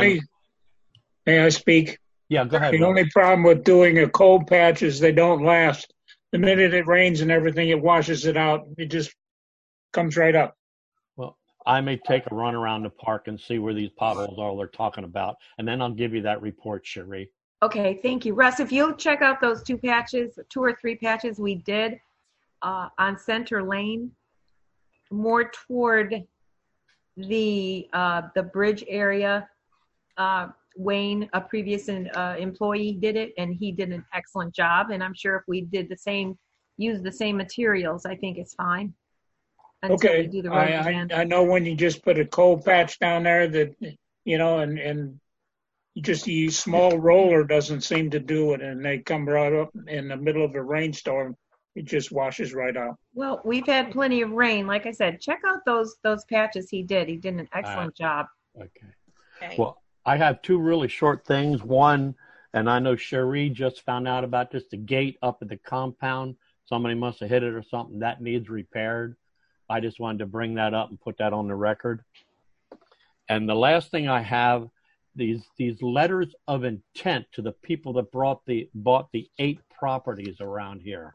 May I speak? Yeah, go ahead. The only problem with doing a cold patch is they don't last. The minute it rains and everything, it washes it out. It just comes right up. Well, I may take a run around the park and see where these potholes are they're talking about, and then I'll give you that report, Cherie. Okay, thank you. Russ, if you'll check out those 2 or 3 patches we did on Center Lane, more toward the bridge area. Wayne, a previous employee, did it, and he did an excellent job. And I'm sure if we did use the same materials, I think it's fine. Okay, we do the road again. I know when you just put a cold patch down there that, and just the small roller doesn't seem to do it, and they come right up in the middle of a rainstorm. It just washes right out. Well, we've had plenty of rain. Like I said, check out those patches he did. He did an excellent job. Okay. Well, I have 2 really short things. One, and I know Cherie just found out about this, the gate up at the compound. Somebody must have hit it or something. That needs repaired. I just wanted to bring that up and put that on the record. And the last thing I have, these letters of intent to the people that bought the 8 properties around here.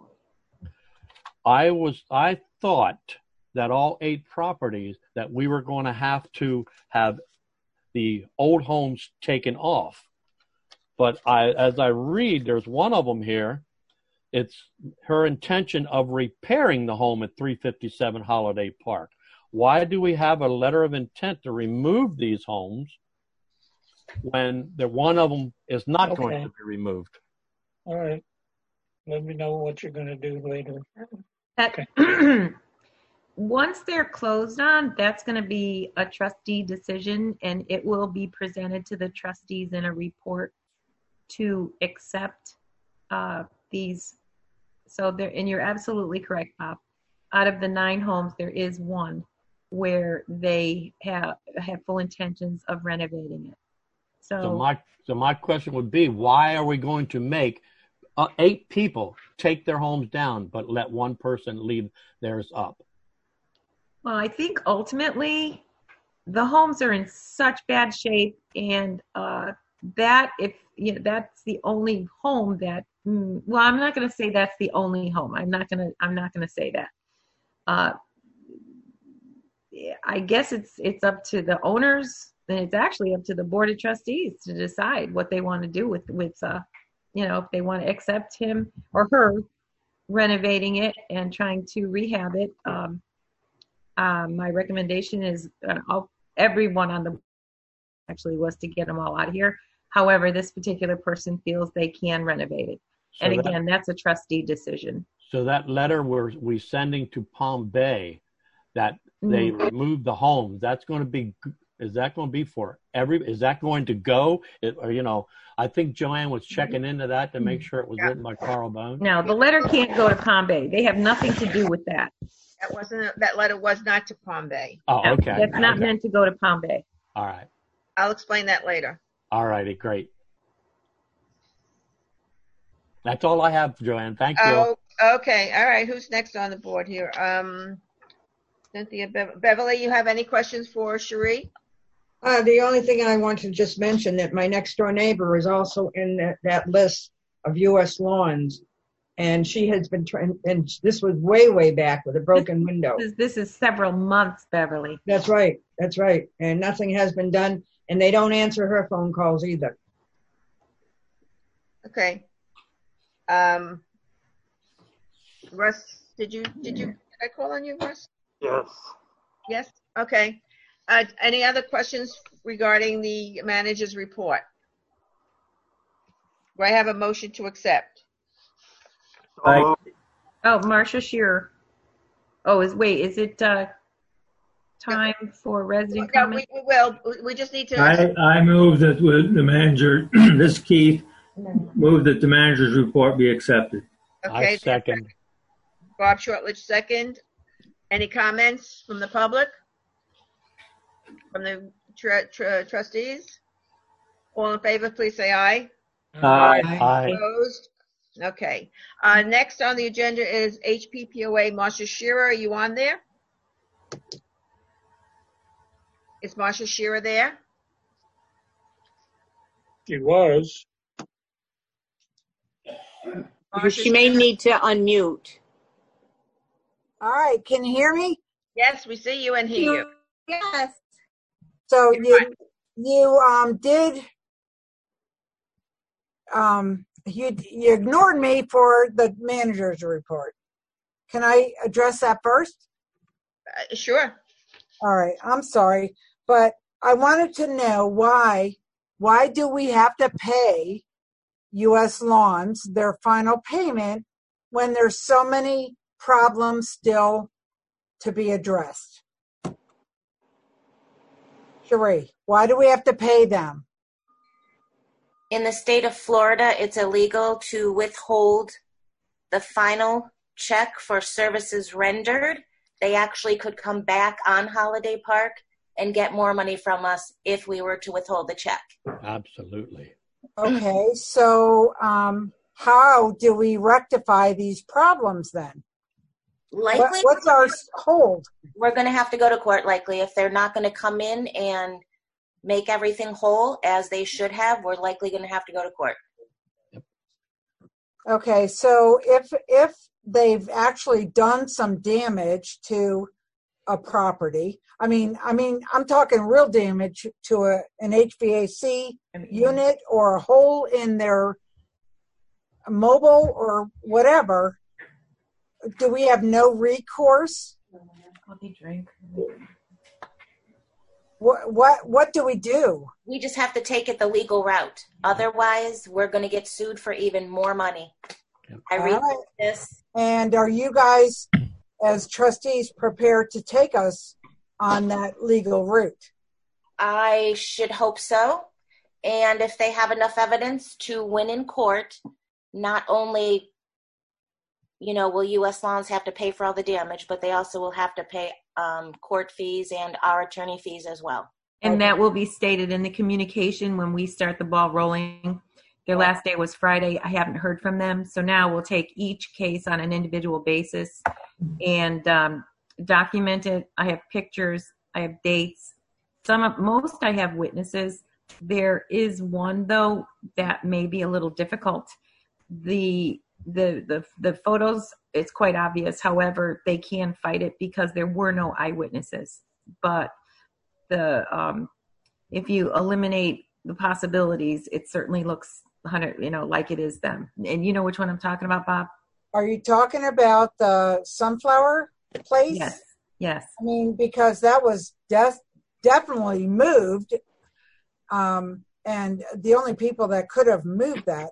I thought that all 8 properties that we were going to have the old homes taken off. But as I read, there's one of them here. It's her intention of repairing the home at 357 Holiday Park. Why do we have a letter of intent to remove these homes when one of them is not going to be removed? All right. Let me know what you're going to do later. Once they're closed on, that's going to be a trustee decision, and it will be presented to the trustees in a report to accept these. So there, and you're absolutely correct, Bob. Out of the 9 homes, there is one where they have full intentions of renovating it. So my question would be, why are we going to make 8 people take their homes down, but let one person leave theirs up? Well, I think ultimately the homes are in such bad shape, and that if that's the only home that. Well, I'm not going to say that's the only home. I'm not going to say that. I guess it's up to the owners, and it's actually up to the board of trustees to decide what they want to do with if they want to accept him or her renovating it and trying to rehab it. My recommendation is everyone on the actually was to get them all out of here. However, this particular person feels they can renovate it. So and again, that's a trustee decision. So that letter we sending to Palm Bay that they removed the homes, that's going to be, is that going to be for is that going to go? I think Joanne was checking into that to make sure it was written by Carl Bone. No, the letter can't go to Palm Bay. They have nothing to do with that. That letter was not to Palm Bay. Oh, okay. That's not meant to go to Palm Bay. All right. I'll explain that later. All righty, great. That's all I have, Joanne. Thank you. Oh, okay. All right. Who's next on the board here? Cynthia Beverly, you have any questions for Cherie? The only thing I want to just mention that my next door neighbor is also in that list of U.S. lawns, and she has been trying. And this was way back with a broken window. This is several months, Beverly. That's right. That's right. And nothing has been done, and they don't answer her phone calls either. Okay. Russ, did I call on you, Russ? Yes. Yes. Okay. Any other questions regarding the manager's report? Do I have a motion to accept? Aye. Oh, Marcia Shearer. Oh, is it time for resident comment? We will. We just need to. I move that the manager, this is Keith, move that the manager's report be accepted. Okay. I second. Bob Shortledge, second. Any comments from the public? From the trustees? All in favor, please say aye. Aye. Aye. Opposed? Okay. Next on the agenda is HPPOA Marcia Shearer. Are you on there? Is Marcia Shearer there? She was. Marcia She may need to unmute. All right. Can you hear me? Yes, we see you and hear you. Yes. So you ignored me for the manager's report. Can I address that first? Sure. All right. I'm sorry, but I wanted to know why do we have to pay U.S. Lawns their final payment when there's so many problems still to be addressed? Cherie, why do we have to pay them? In the state of Florida, it's illegal to withhold the final check for services rendered. They actually could come back on Holiday Park and get more money from us if we were to withhold the check. Absolutely. Okay, so how do we rectify these problems then? Likely, What's our hold? We're going to have to go to court likely. If they're not going to come in and make everything whole as they should have, we're likely going to have to go to court. Okay, so if they've actually done some damage to a property, I mean, I'm talking real damage to an HVAC unit or a hole in their mobile or whatever, do we have no recourse? What do we do? We just have to take it the legal route. Otherwise, we're going to get sued for even more money. I read this. And are you guys as trustees, prepared to take us on that legal route? I should hope so. And if they have enough evidence to win in court, not only, will U.S. Lawns have to pay for all the damage, but they also will have to pay court fees and our attorney fees as well. And that will be stated in the communication when we start the ball rolling. Their last day was Friday. I haven't heard from them. So now we'll take each case on an individual basis and document it. I have pictures. I have dates. Most I have witnesses. There is one, though, that may be a little difficult. The photos, it's quite obvious. However, they can fight it because there were no eyewitnesses. But if you eliminate the possibilities, it certainly looks like it is them. And you know which one I'm talking about, Bob? Are you talking about the sunflower place? Yes. I mean, because that was definitely moved. And the only people that could have moved that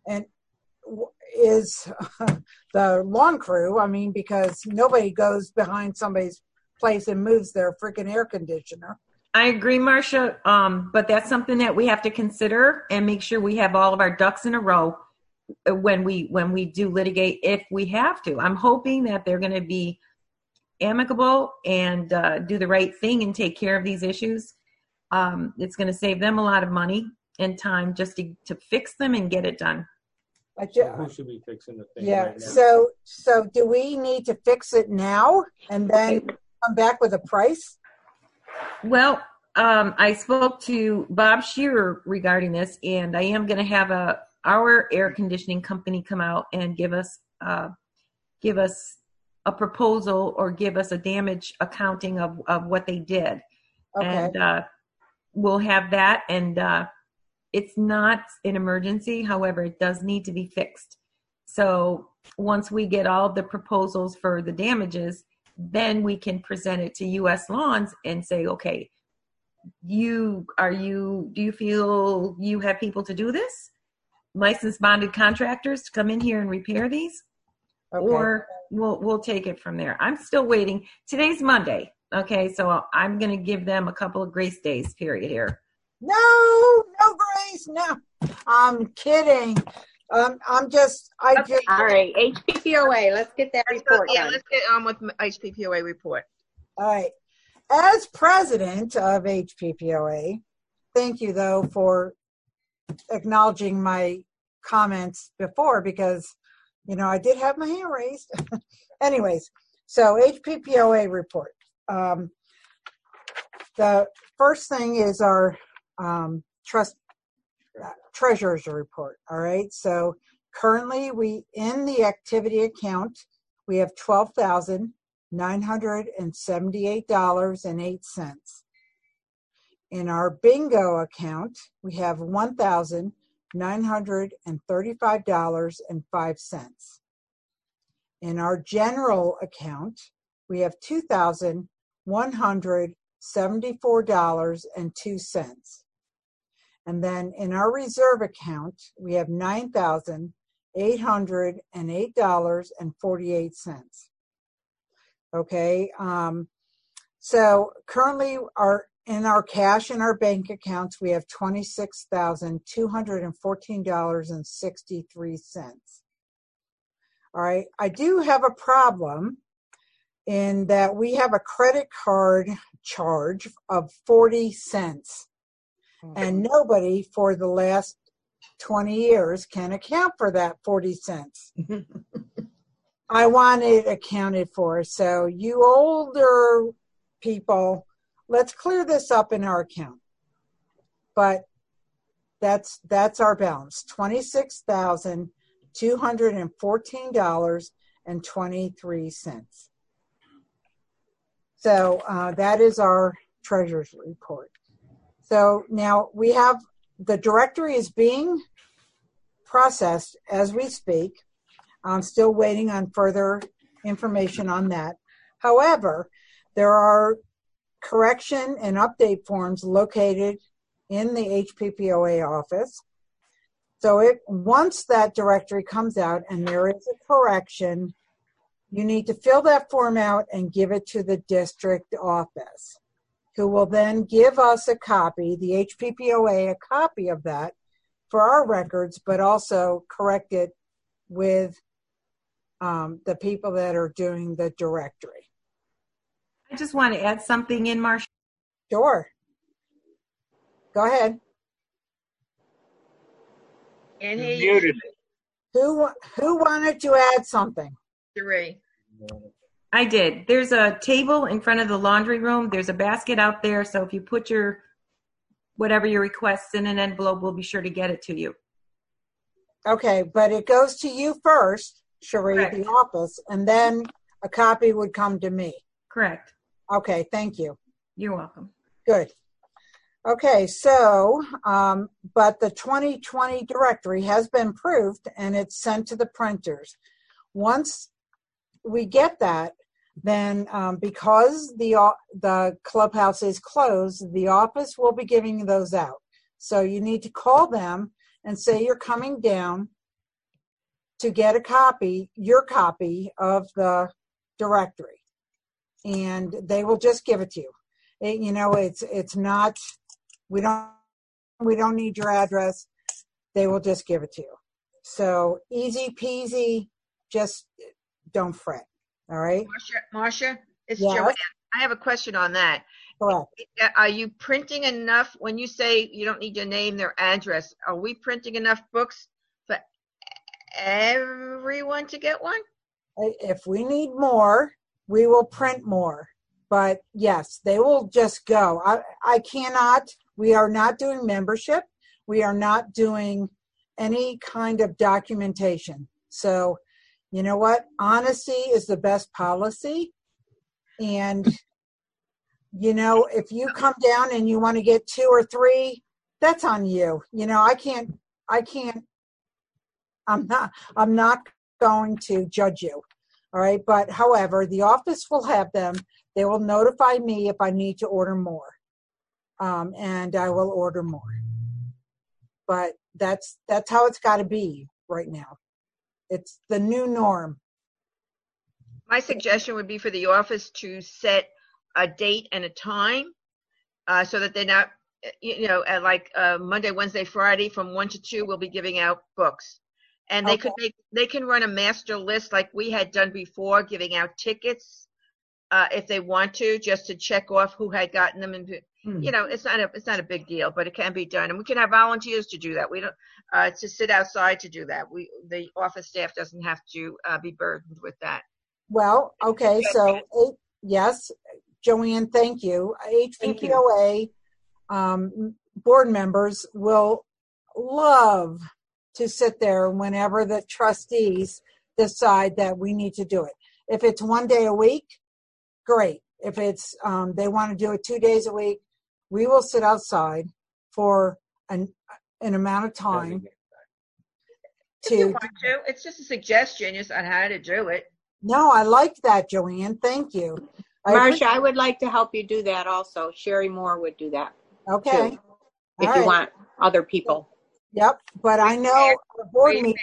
is the lawn crew. I mean, because nobody goes behind somebody's place and moves their freaking air conditioner. I agree, Marcia, but that's something that we have to consider and make sure we have all of our ducks in a row when we do litigate, if we have to. I'm hoping that they're going to be amicable and do the right thing and take care of these issues. It's going to save them a lot of money and time just to fix them and get it done. Who should be fixing the thing? Yeah. Right now? So do we need to fix it now and then come back with a price? Well, I spoke to Bob Shearer regarding this, and I am going to have our air conditioning company come out and give us a proposal or give us a damage accounting of what they did. Okay. And we'll have that. And it's not an emergency. However, it does need to be fixed. So once we get all the proposals for the damages, then we can present it to U.S. Lawns and say, okay, do you feel you have people to do this? Licensed bonded contractors to come in here and repair these? Okay. Or we'll take it from there. I'm still waiting. Today's Monday. Okay. So I'm going to give them a couple of grace days period here. No grace. No, I'm kidding. All right, HPPOA, let's get that report done. Let's get on with HPPOA report. All right. As president of HPPOA, thank you, though, for acknowledging my comments before because, I did have my hand raised. Anyways, so HPPOA report. The first thing is our treasurer's report. All right. So currently in the activity account, we have $12,978.08. In our bingo account, we have $1,935.05. In our general account, we have $2,174.02. And then in our reserve account, we have $9,808.48. Okay. So currently in our cash in our bank accounts, we have $26,214.63. All right. I do have a problem in that we have a credit card charge of 40 cents. And nobody for the last 20 years can account for that 40 cents. I want it accounted for. So you older people, let's clear this up in our account. But that's our balance, $26,214.23. So that is our treasurer's report. So now we have the directory is being processed as we speak. I'm still waiting on further information on that. However, there are correction and update forms located in the HPPOA office. So once that directory comes out and there is a correction, You need to fill that form out and give it to the district office, who will then give us a copy, the HPPOA, a copy of that for our records, but also correct it with the people that are doing the directory. I just want to add something in, Marcia. Sure. Go ahead. And You're muted. Who wanted to add something? Sheree. I did. There's a table in front of the laundry room. There's a basket out there. So if you put whatever your requests in an envelope, we'll be sure to get it to you. Okay, but it goes to you first, Sheree, Correct. the office, and then a copy would come to me. Correct. Okay, thank you. You're welcome. Good. Okay, so, but the 2020 directory has been approved and it's sent to the printers. Once we get that, then because the clubhouse is closed, the office will be giving those out. So you need to call them and say you're coming down to get a copy, your copy of the directory. And they will just give it to you. It's not, we don't need your address. They will just give it to you. So easy peasy, just don't fret. All right. Marcia, it's Yes. Joanne. I have a question on that. Correct. Are you printing enough when you say you don't need your name, their address? Are we printing enough books for everyone to get one? If we need more, we will print more. But yes, they will just go. I cannot, we are not doing membership. We are not doing any kind of documentation. So, you know what? Honesty is the best policy. And, if you come down and you want to get 2 or 3, that's on you. I'm not going to judge you. All right. But however, the office will have them. They will notify me if I need to order more. And I will order more. But that's how it's got to be right now. It's the new norm. My suggestion would be for the office to set a date and a time so that they're not, at like Monday, Wednesday, Friday from 1 to 2, we'll be giving out books. And they can run a master list like we had done before, giving out tickets if they want to, just to check off who had gotten them. And it's not a big deal, but it can be done. And we can have volunteers to do that. We don't to sit outside to do that. The office staff doesn't have to be burdened with that. Well, okay, so yes, Joanne, thank you. HPPOA board members will love to sit there whenever the trustees decide that we need to do it. If it's 1 day a week, great. If it's they want to do it 2 days a week, we will sit outside for an amount of time. If you want to, it's just a suggestion just on how to do it. No, I like that, Joanne. Thank you. Marcia, I would like to help you do that also. Sherry Moore would do that. Okay. Too, if you want other people. Yep, but I know our board meeting.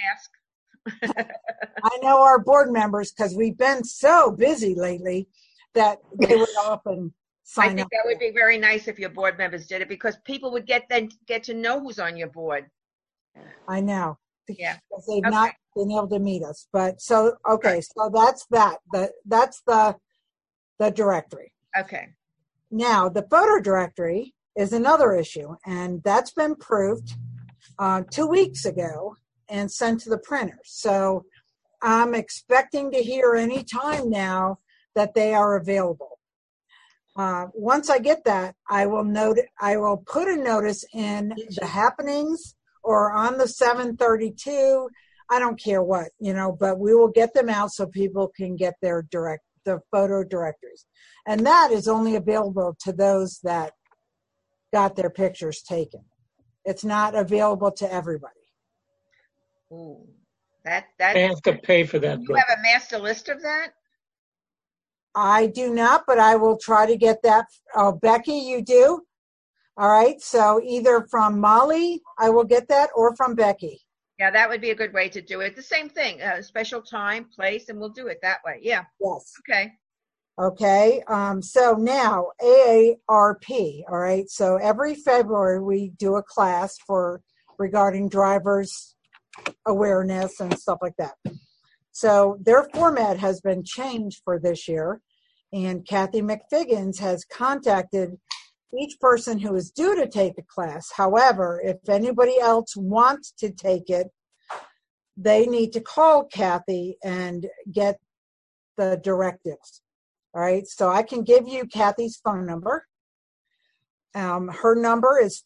I know our board members, because we've been so busy lately, that they would often sign up. I think that would be very nice if your board members did it, because people would get to know who's on your board. I know. Yeah. Because they've not been able to meet us. But so, okay, so that's that. That's the directory. Okay. Now, the photo directory is another issue, and that's been proved 2 weeks ago and sent to the printer. So I'm expecting to hear any time now that they are available. Once I get that, I will put a notice in the happenings or on the 732. I don't care what, but we will get them out so people can get the photo directories. And that is only available to those that got their pictures taken. It's not available to everybody. Ooh, that They have to pay for that. You have a master list of that? I do not, but I will try to get that. Oh, Becky, you do? All right. So either from Molly, I will get that, or from Becky. Yeah, that would be a good way to do it. The same thing, special time, place, and we'll do it that way. Yeah. Yes. Okay. Okay. So now AARP. All right. So every February we do a class regarding drivers awareness and stuff like that. So their format has been changed for this year, and Kathy McFiggins has contacted each person who is due to take the class. However, if anybody else wants to take it, they need to call Kathy and get the directives. All right, so I can give you Kathy's phone number. Her number is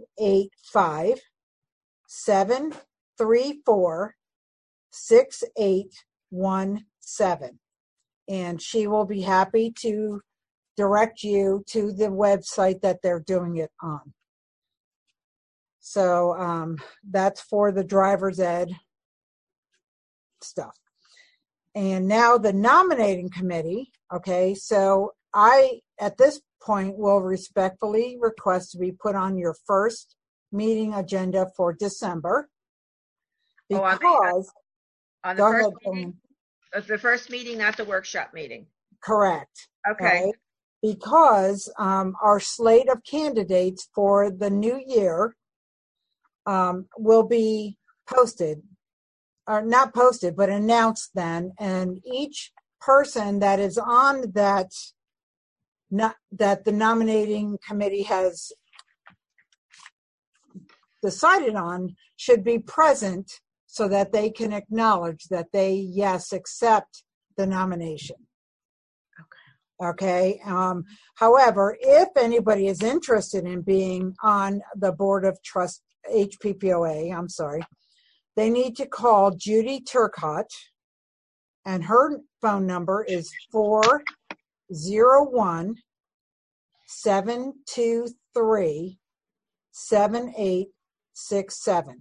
585-734-6817. And she will be happy to direct you to the website that they're doing it on. So that's for the driver's ed stuff. And now the nominating committee. Okay, so I, at this point, will respectfully request to be put on your first meeting agenda for December. Because on the first meeting, the first meeting, not the workshop meeting. Correct. Okay. Right? Because our slate of candidates for the new year will be posted, or not posted, but announced then, and each person that is on that the nominating committee has decided on should be present so that they can acknowledge that they, yes, accept the nomination. Okay. However, if anybody is interested in being on the Board of Trust, HPPOA, they need to call Judy Turcott, and her phone number is 401-723-7867.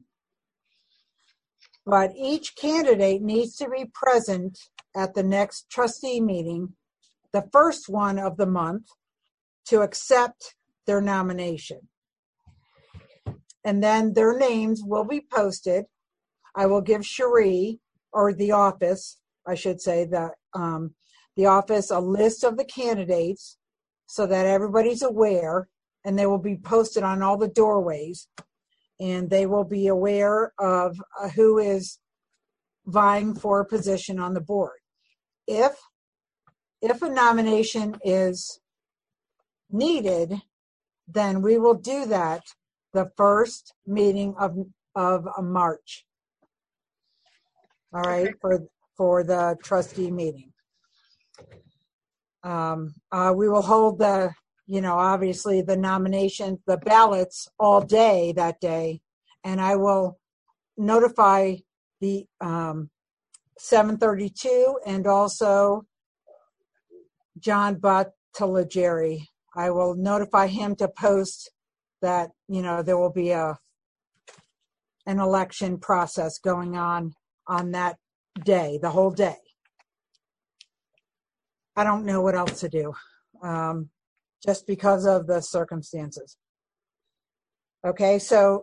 But each candidate needs to be present at the next trustee meeting, the first one of the month, to accept their nomination. And then their names will be posted. I will give Cherie, or the office, I should say, the office, a list of the candidates so that everybody's aware, and they will be posted on all the doorways, and they will be aware of who is vying for a position on the board. If a nomination is needed, then we will do that the first meeting of March. All right, for the trustee meeting. We will hold obviously the nominations, the ballots all day that day, and I will notify the 732 and also John Bottiglieri. I will notify him to post that, there will be an election process going on that day, the whole day. I don't know what else to do, just because of the circumstances. Okay, so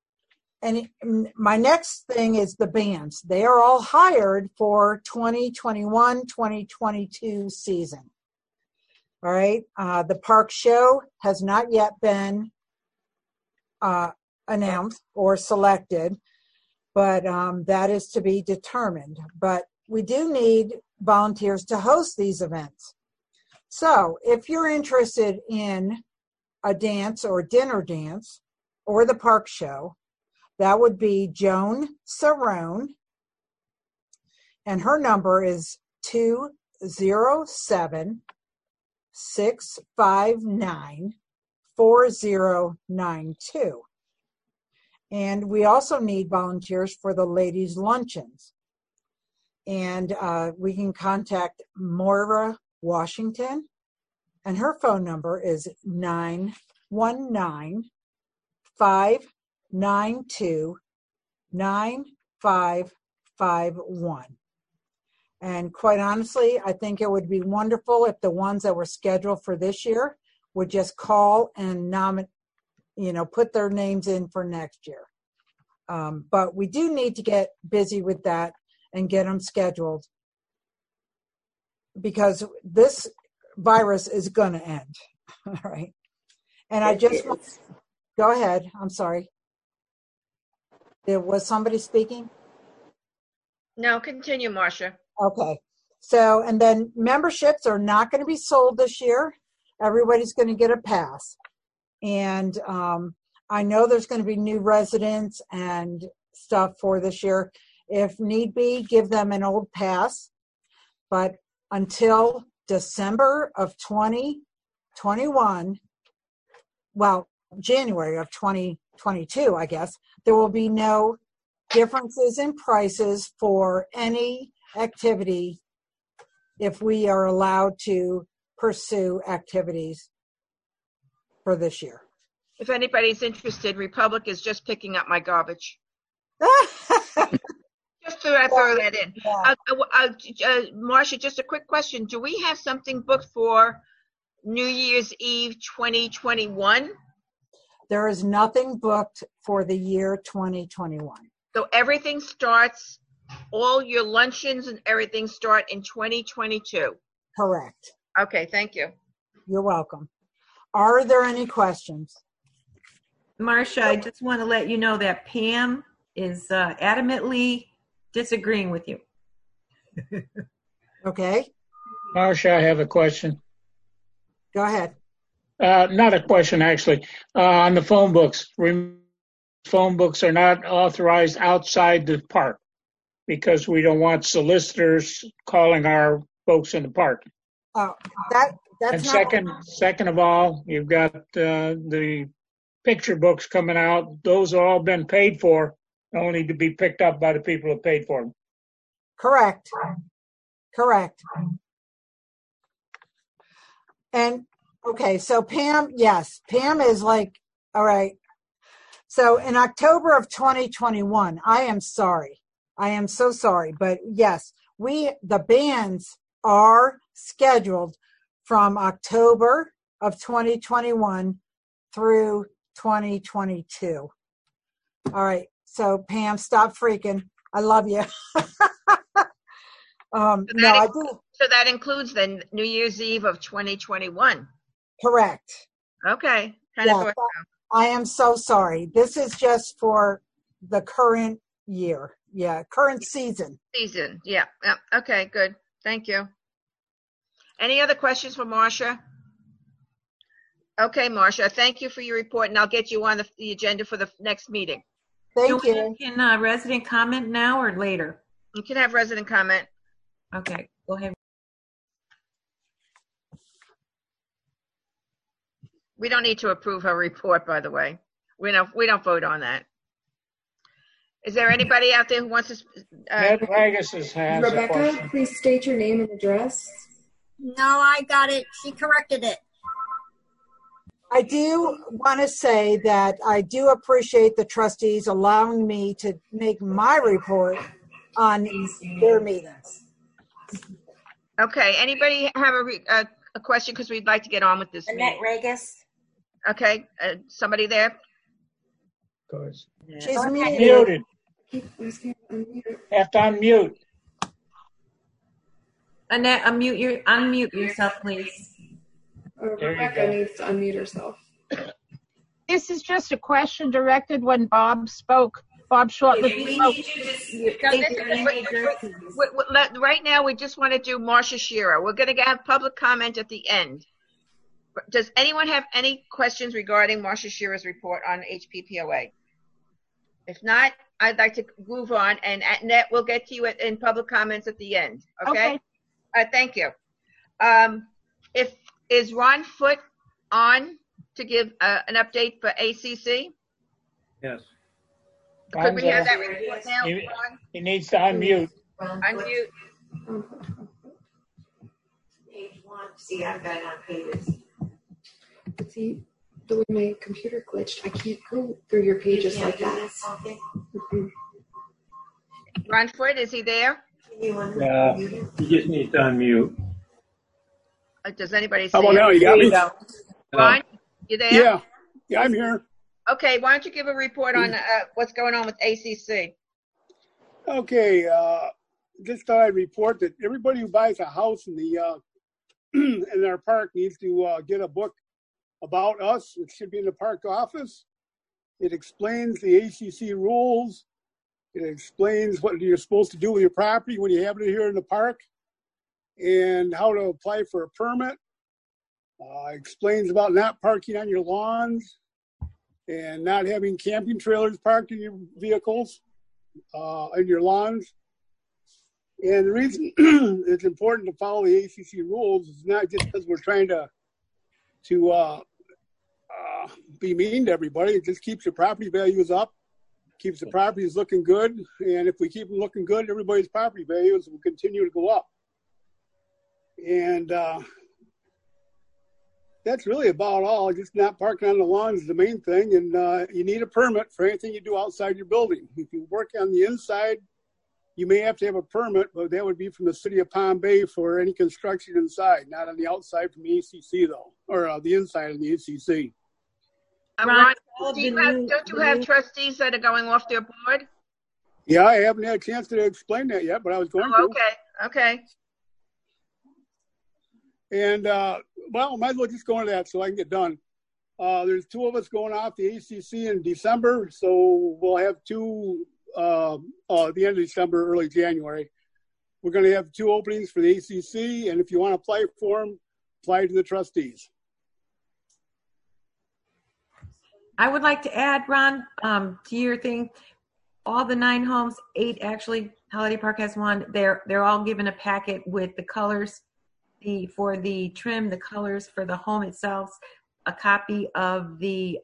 my next thing is the bands. They are all hired for 2021-2022 season. All right, the park show has not yet been announced or selected, but that is to be determined. But we do need volunteers to host these events. So if you're interested in a dance or dinner dance or the park show, that would be Joan Cerrone, and her number is 207-659-4092. And we also need volunteers for the ladies' luncheons. And we can contact Moira Washington, and her phone number is 919-592-9551. And quite honestly, I think it would be wonderful if the ones that were scheduled for this year would just call and put their names in for next year. But we do need to get busy with that and get them scheduled, because this virus is going to end. All right. And I just want, go ahead. I'm sorry. There was somebody speaking? No, continue, Marcia. Okay. So, and then memberships are not going to be sold this year. Everybody's going to get a pass. And I know there's going to be new residents and stuff for this year. If need be, give them an old pass. But until December of 2021, well, January of 2022, I guess, there will be no differences in prices for any activity if we are allowed to pursue activities for this year. If anybody's interested, Republic is just picking up my garbage. Just to throw that in. Yeah. Marcia, just a quick question. Do we have something booked for New Year's Eve 2021? There is nothing booked for the year 2021. So everything starts, all your luncheons and everything start in 2022? Correct. Okay, thank you. You're welcome. Are there any questions? Marcia, I just want to let you know that Pam is adamantly disagreeing with you. Okay. Marcia, I have a question. Go ahead. Not a question, actually. On the phone books, phone books are not authorized outside the park because we don't want solicitors calling our folks in the park. That's and second of all, you've got the picture books coming out. Those have all been paid for, only to be picked up by the people who paid for them. Correct. And okay, so Pam, yes, Pam is like, all right. So in October of 2021, I am so sorry, but yes, the bands are scheduled from October of 2021 through 2022. All right. So Pam, stop freaking. I love you. So that includes the New Year's Eve of 2021. Correct. Okay. I am so sorry. This is just for the current year. Yeah, current season. Yeah. Okay, good. Thank you. Any other questions for Marcia? Okay, Marcia, thank you for your report, and I'll get you on the agenda for the next meeting. Thank you. Can resident comment now or later? You can have resident comment. Okay, go ahead. We don't need to approve her report, by the way. We don't vote on that. Is there anybody out there who wants to? Ned Ragus has Rebecca, please state your name and address. No, I got it. She corrected it. I do want to say that I do appreciate the trustees allowing me to make my report on their meetings. Okay. Anybody have a question? Because we'd like to get on with this Annette meeting. Ragus. Okay. Somebody there? Of course. She's muted. Muted. Have to unmute. Annette, unmute yourself, please. Rebecca needs to unmute herself. This is just a question directed when Bob spoke. Bob Shortly spoke. Right now, we just want to do Marcia Shearer. We're going to have public comment at the end. Does anyone have any questions regarding Marcia Shearer's report on HPPOA? If not, I'd like to move on, and Annette, we'll get to you in public comments at the end. Okay. Thank you. Is Ron Foote on to give an update for ACC? Yes. Could we have that report now? He needs to unmute. Unmute. Page 1. See, I've got it on pages. See, the way my computer glitched, I can't go through your pages like that. Ron Foote, is he there? Yeah, he just needs to unmute. Does anybody see How about now? You got me? Ron, you there? Yeah, I'm here. Okay, why don't you give a report on what's going on with ACC? Okay, just thought I'd report that everybody who buys a house in the in our park needs to get a book about us. It should be in the park office. It explains the ACC rules. It explains what you're supposed to do with your property when you have it here in the park, and how to apply for a permit. Explains about not parking on your lawns and not having camping trailers parked in your vehicles, in your lawns. And the reason it's important to follow the ACC rules is not just because we're trying to be mean to everybody. It just keeps your property values up, keeps the properties looking good. And if we keep them looking good, everybody's property values will continue to go up. And that's really about all. Just not parking on the lawn is the main thing. And you need a permit for anything you do outside your building. If you work on the inside, you may have to have a permit, but that would be from the city of Palm Bay for any construction inside, not on the outside from the ACC though, or the inside of the ACC. Ron, don't you have trustees that are going off their board? Yeah, I haven't had a chance to explain that yet, but I was going to. Okay. And, well, might as well just go into that so I can get done. There's 2 of us going off the ACC in December, so we'll have 2 at the end of December, early January. We're going to have 2 openings for the ACC, and if you want to apply for them, apply to the trustees. I would like to add, Ron, to your thing, all the 9 homes, 8 actually, Holiday Park has 1. They're all given a packet with the colors for the trim, the colors for the home itself, a copy of the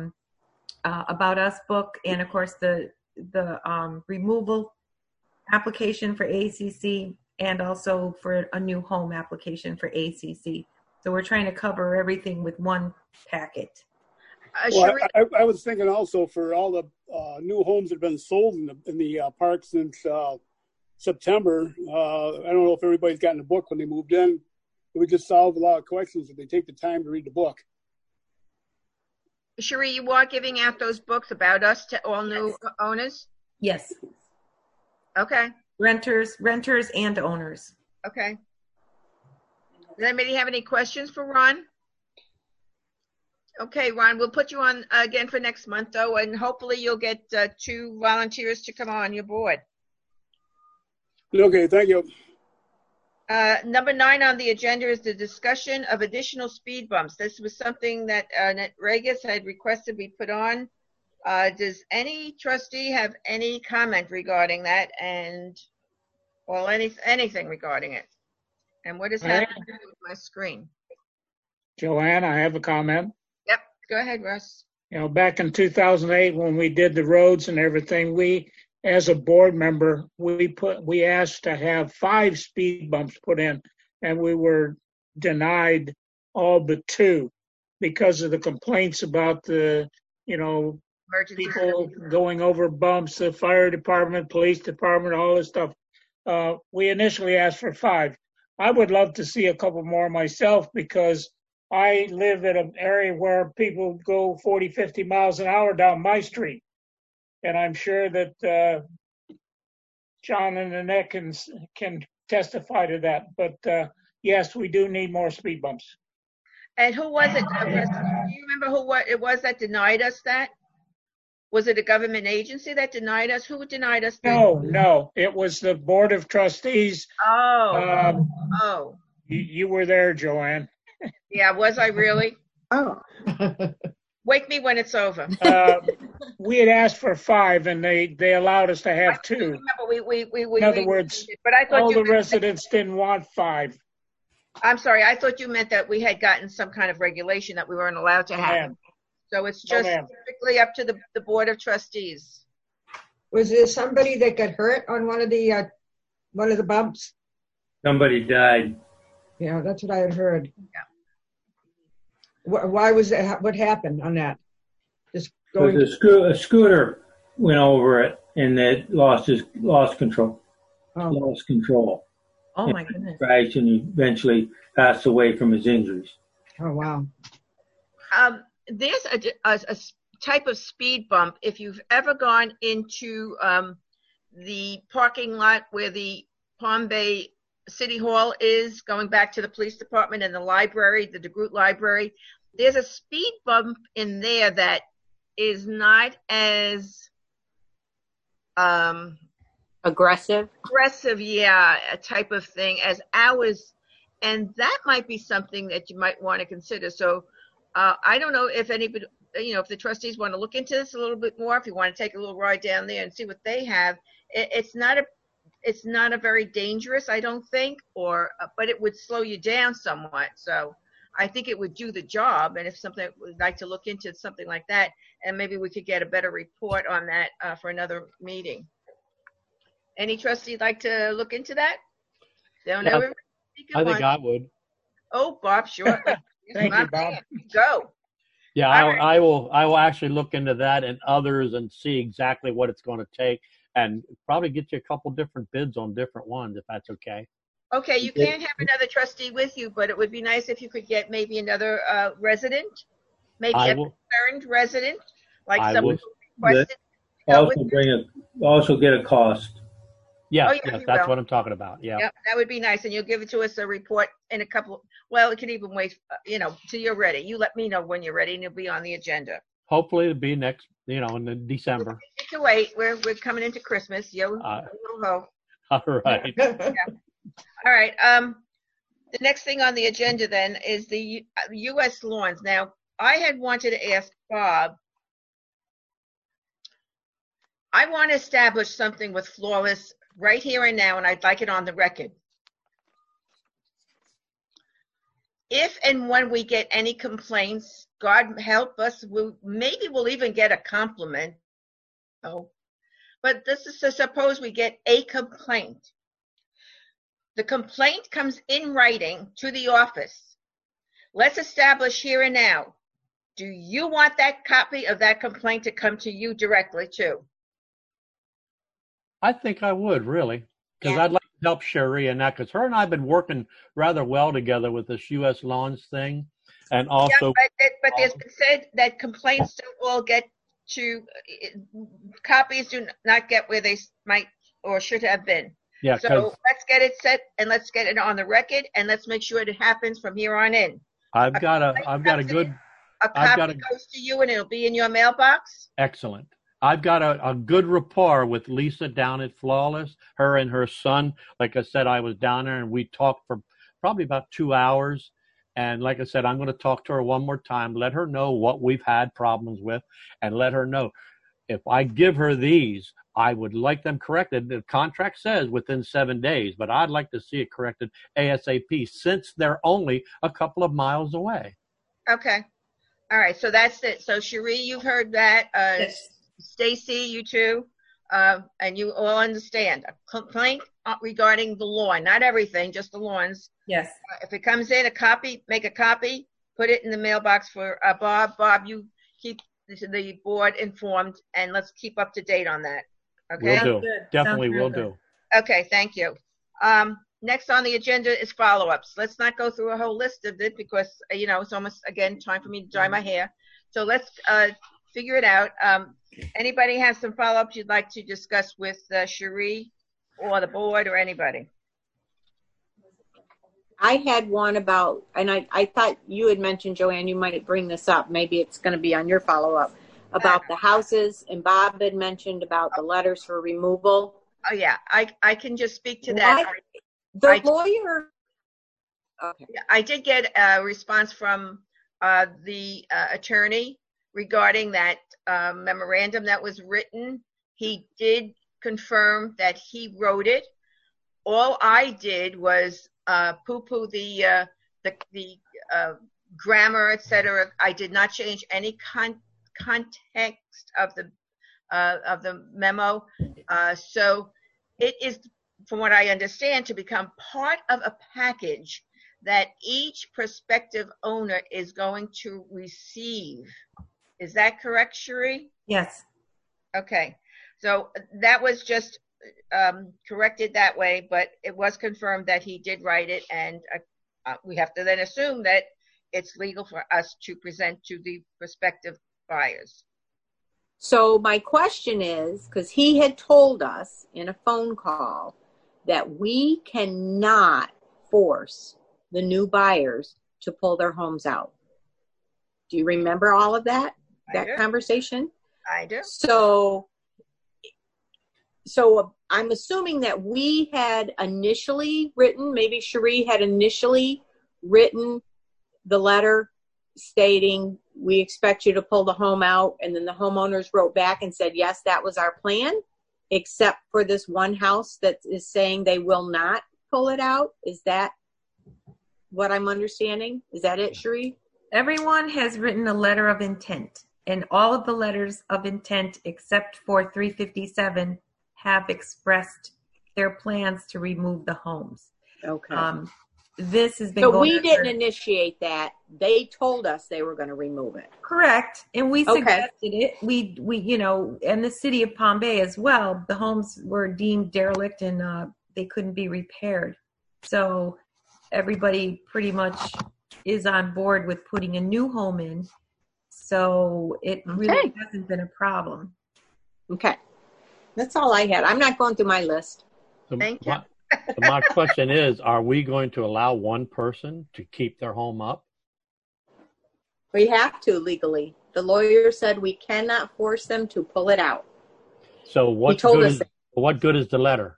About Us book, and of course the removal application for ACC, and also for a new home application for ACC. So we're trying to cover everything with one packet. Well, I was thinking also for all the new homes that have been sold in the park since September. I don't know if everybody's gotten a book when they moved in. It would just solve a lot of questions if they take the time to read the book. Cherie, you are giving out those books About Us to all new owners? Yes. Okay. Renters and owners. Okay. Does anybody have any questions for Ron? Okay, Ron, we'll put you on again for next month, though, and hopefully you'll get 2 volunteers to come on your board. Okay, thank you. Number 9 on the agenda is the discussion of additional speed bumps. This was something that Regis had requested we put on. Does any trustee have any comment regarding that, or anything regarding it? And what is happening with my screen? Joanne, I have a comment. Yep, go ahead, Russ. You know, back in 2008 when we did the roads and everything, we, as a board member, we asked to have 5 speed bumps put in, and we were denied all but 2 because of the complaints about the, emergency people going over bumps, the fire department, police department, all this stuff. We initially asked for 5. I would love to see a couple more myself because I live in an area where people go 40, 50 miles an hour down my street. And I'm sure that John and Annette can testify to that. But yes, we do need more speed bumps. And who was it? Do you remember it was that denied us that? Was it a government agency that denied us? Who denied us that? No. It was the Board of Trustees. Oh. You were there, Joanne. Yeah, was I really? Oh. Wake me when it's over. We had asked for 5, and they allowed us to have 2. Remember, in other words, but I thought all the residents didn't want 5. I'm sorry. I thought you meant that we had gotten some kind of regulation that we weren't allowed to have. So it's just strictly up to the Board of Trustees. Was there somebody that got hurt on one of the bumps? Somebody died. Yeah, that's what I had heard. Yeah. Why was that? What happened on that? Just going. A scooter went over it and it lost control. Oh. Lost control. Oh my goodness! Crashed and eventually passed away from his injuries. Oh wow. There's type of speed bump, if you've ever gone into the parking lot where the Palm Bay City Hall is, going back to the police department and the library, the DeGroot Library, there's a speed bump in there that is not as Aggressive. yeah, a type of thing as ours, and that might be something that you might want to consider. So I don't know if anybody, if the trustees want to look into this a little bit more, if you want to take a little ride down there and see what they have. It's not a very dangerous, I don't think, but it would slow you down somewhat. So I think it would do the job. And if something would like to look into something like that, and maybe we could get a better report on that for another meeting. Any trustee like to look into that? Don't know. I think I would. Oh, Bob, sure. Thank you, Bob. Go. Yeah, I will actually look into that and others and see exactly what it's going to take, and probably get you a couple different bids on different ones, if that's okay. Okay, you can't have another trustee with you, but it would be nice if you could get maybe another resident, maybe a concerned resident, like someone who requested. Also get a cost. Yeah, Oh, yes, that's what I'm talking about. Yeah. Yep, that would be nice, and you'll give it to us a report in a couple. Well, it can even wait, till you're ready. You let me know when you're ready, and it'll be on the agenda. Hopefully, it'll be next, in December. To wait, we're coming into Christmas. Yo, ho. All right. Yeah. All right. The next thing on the agenda then is the U.S. lawns. Now, I had wanted to ask Bob. I want to establish something with Flawless right here and now, and I'd like it on the record. If and when we get any complaints, God help us, maybe we'll even get a compliment. Oh, but this is to suppose we get a complaint. The complaint comes in writing to the office. Let's establish here and now. Do you want that copy of that complaint to come to you directly too? I think I would, really, because I'd like to help Cherie in that, because her and I have been working rather well together with this U.S. Lawns thing. And also, but there's been said that complaints don't all get to, copies do not get where they might or should have been. Yeah. So let's get it set and let's get it on the record and let's make sure it happens from here on in. A copy goes to you and it'll be in your mailbox. Excellent. I've got a good rapport with Lisa down at Flawless, her and her son. Like I said, I was down there and we talked for probably about 2 hours. And like I said, I'm going to talk to her one more time, let her know what we've had problems with, and let her know if I give her these, I would like them corrected. The contract says within 7 days, but I'd like to see it corrected ASAP since they're only a couple of miles away. Okay. All right. So that's it. So Cherie, you've heard that. Yes. Stacy, you too. And you all understand. A complaint regarding the lawn, not everything, just the lawns. Yes. If it comes in, a copy, make a copy, put it in the mailbox for Bob. Bob, you keep the board informed, and let's keep up to date on that. Okay? Will do. Definitely will do. Okay, thank you. Next on the agenda is follow-ups. Let's not go through a whole list of it because, it's almost, again, time for me to dry my hair. So let's figure it out. Anybody has some follow-ups you'd like to discuss with Cherie or the board or anybody? I had one about, and I thought you had mentioned, Joanne, you might bring this up. Maybe it's going to be on your follow-up about the houses, and Bob had mentioned about the letters for removal. Oh, yeah. I can just speak to that. The lawyer. Okay. I did get a response from the attorney regarding that memorandum that was written. He did confirm that he wrote it. All I did was poo-poo the grammar, etc. I did not change any context of the memo. So it is, from what I understand, to become part of a package that each prospective owner is going to receive. Is that correct, Cherie? Yes. Okay. So that was just corrected that way, but it was confirmed that he did write it, and we have to then assume that it's legal for us to present to the prospective buyers. So my question is, because he had told us in a phone call that we cannot force the new buyers to pull their homes out. Do you remember all of that conversation? I do. So I'm assuming that we had initially written, maybe Cherie had initially written the letter stating, we expect you to pull the home out. And then the homeowners wrote back and said, yes, that was our plan, except for this one house that is saying they will not pull it out. Is that what I'm understanding? Is that it, Cherie? Everyone has written a letter of intent, and all of the letters of intent except for 357 have expressed their plans to remove the homes. Okay. This has been So going we on didn't initiate that. They told us they were going to remove it. Correct. And we suggested it. We, you know, and the city of Palm Bay as well, the homes were deemed derelict and they couldn't be repaired. So everybody pretty much is on board with putting a new home in. So it really hasn't been a problem. Okay. That's all I had. I'm not going through my list. Thank you. My question is, are we going to allow one person to keep their home up? We have to legally. The lawyer said we cannot force them to pull it out. So what good is the letter?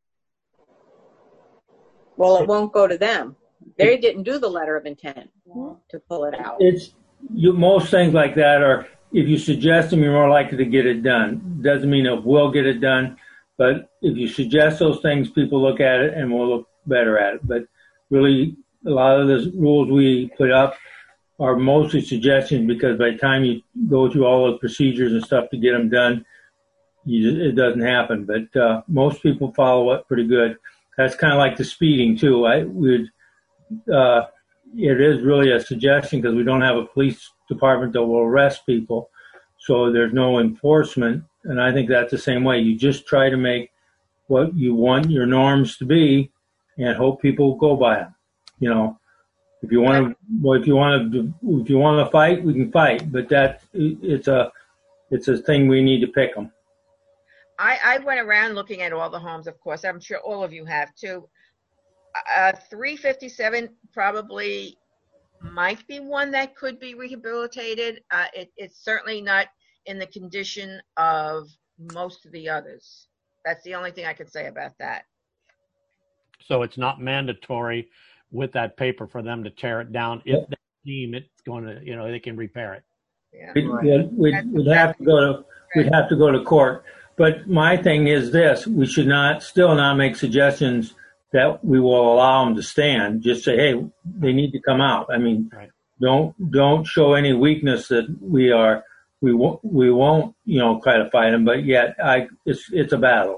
Well, it won't go to them. They didn't do the letter of intent to pull it out. Most things like that are, if you suggest them, you're more likely to get it done. Doesn't mean it will get it done, but if you suggest those things, people look at it and will look better at it. But really, a lot of the rules we put up are mostly suggestions, because by the time you go through all the procedures and stuff to get them done, it doesn't happen. But most people follow it pretty good. That's kind of like the speeding too. It is really a suggestion because we don't have a police department that will arrest people, so there's no enforcement. And I think that's the same way. You just try to make what you want your norms to be, and hope people go by them. You know, if you want to fight, we can fight. But it's a thing we need to pick them. I went around looking at all the homes, of course. I'm sure all of you have too. 357 probably might be one that could be rehabilitated. It's certainly not in the condition of most of the others. That's the only thing I could say about that. So it's not mandatory with that paper for them to tear it down if they deem it's going to, they can repair it. Yeah. We'd have to go to court. But my thing is this: we should still not make suggestions that we will allow them to stand. Just say, hey, they need to come out. I mean, don't show any weakness that we won't try to fight them. But yet, it's a battle.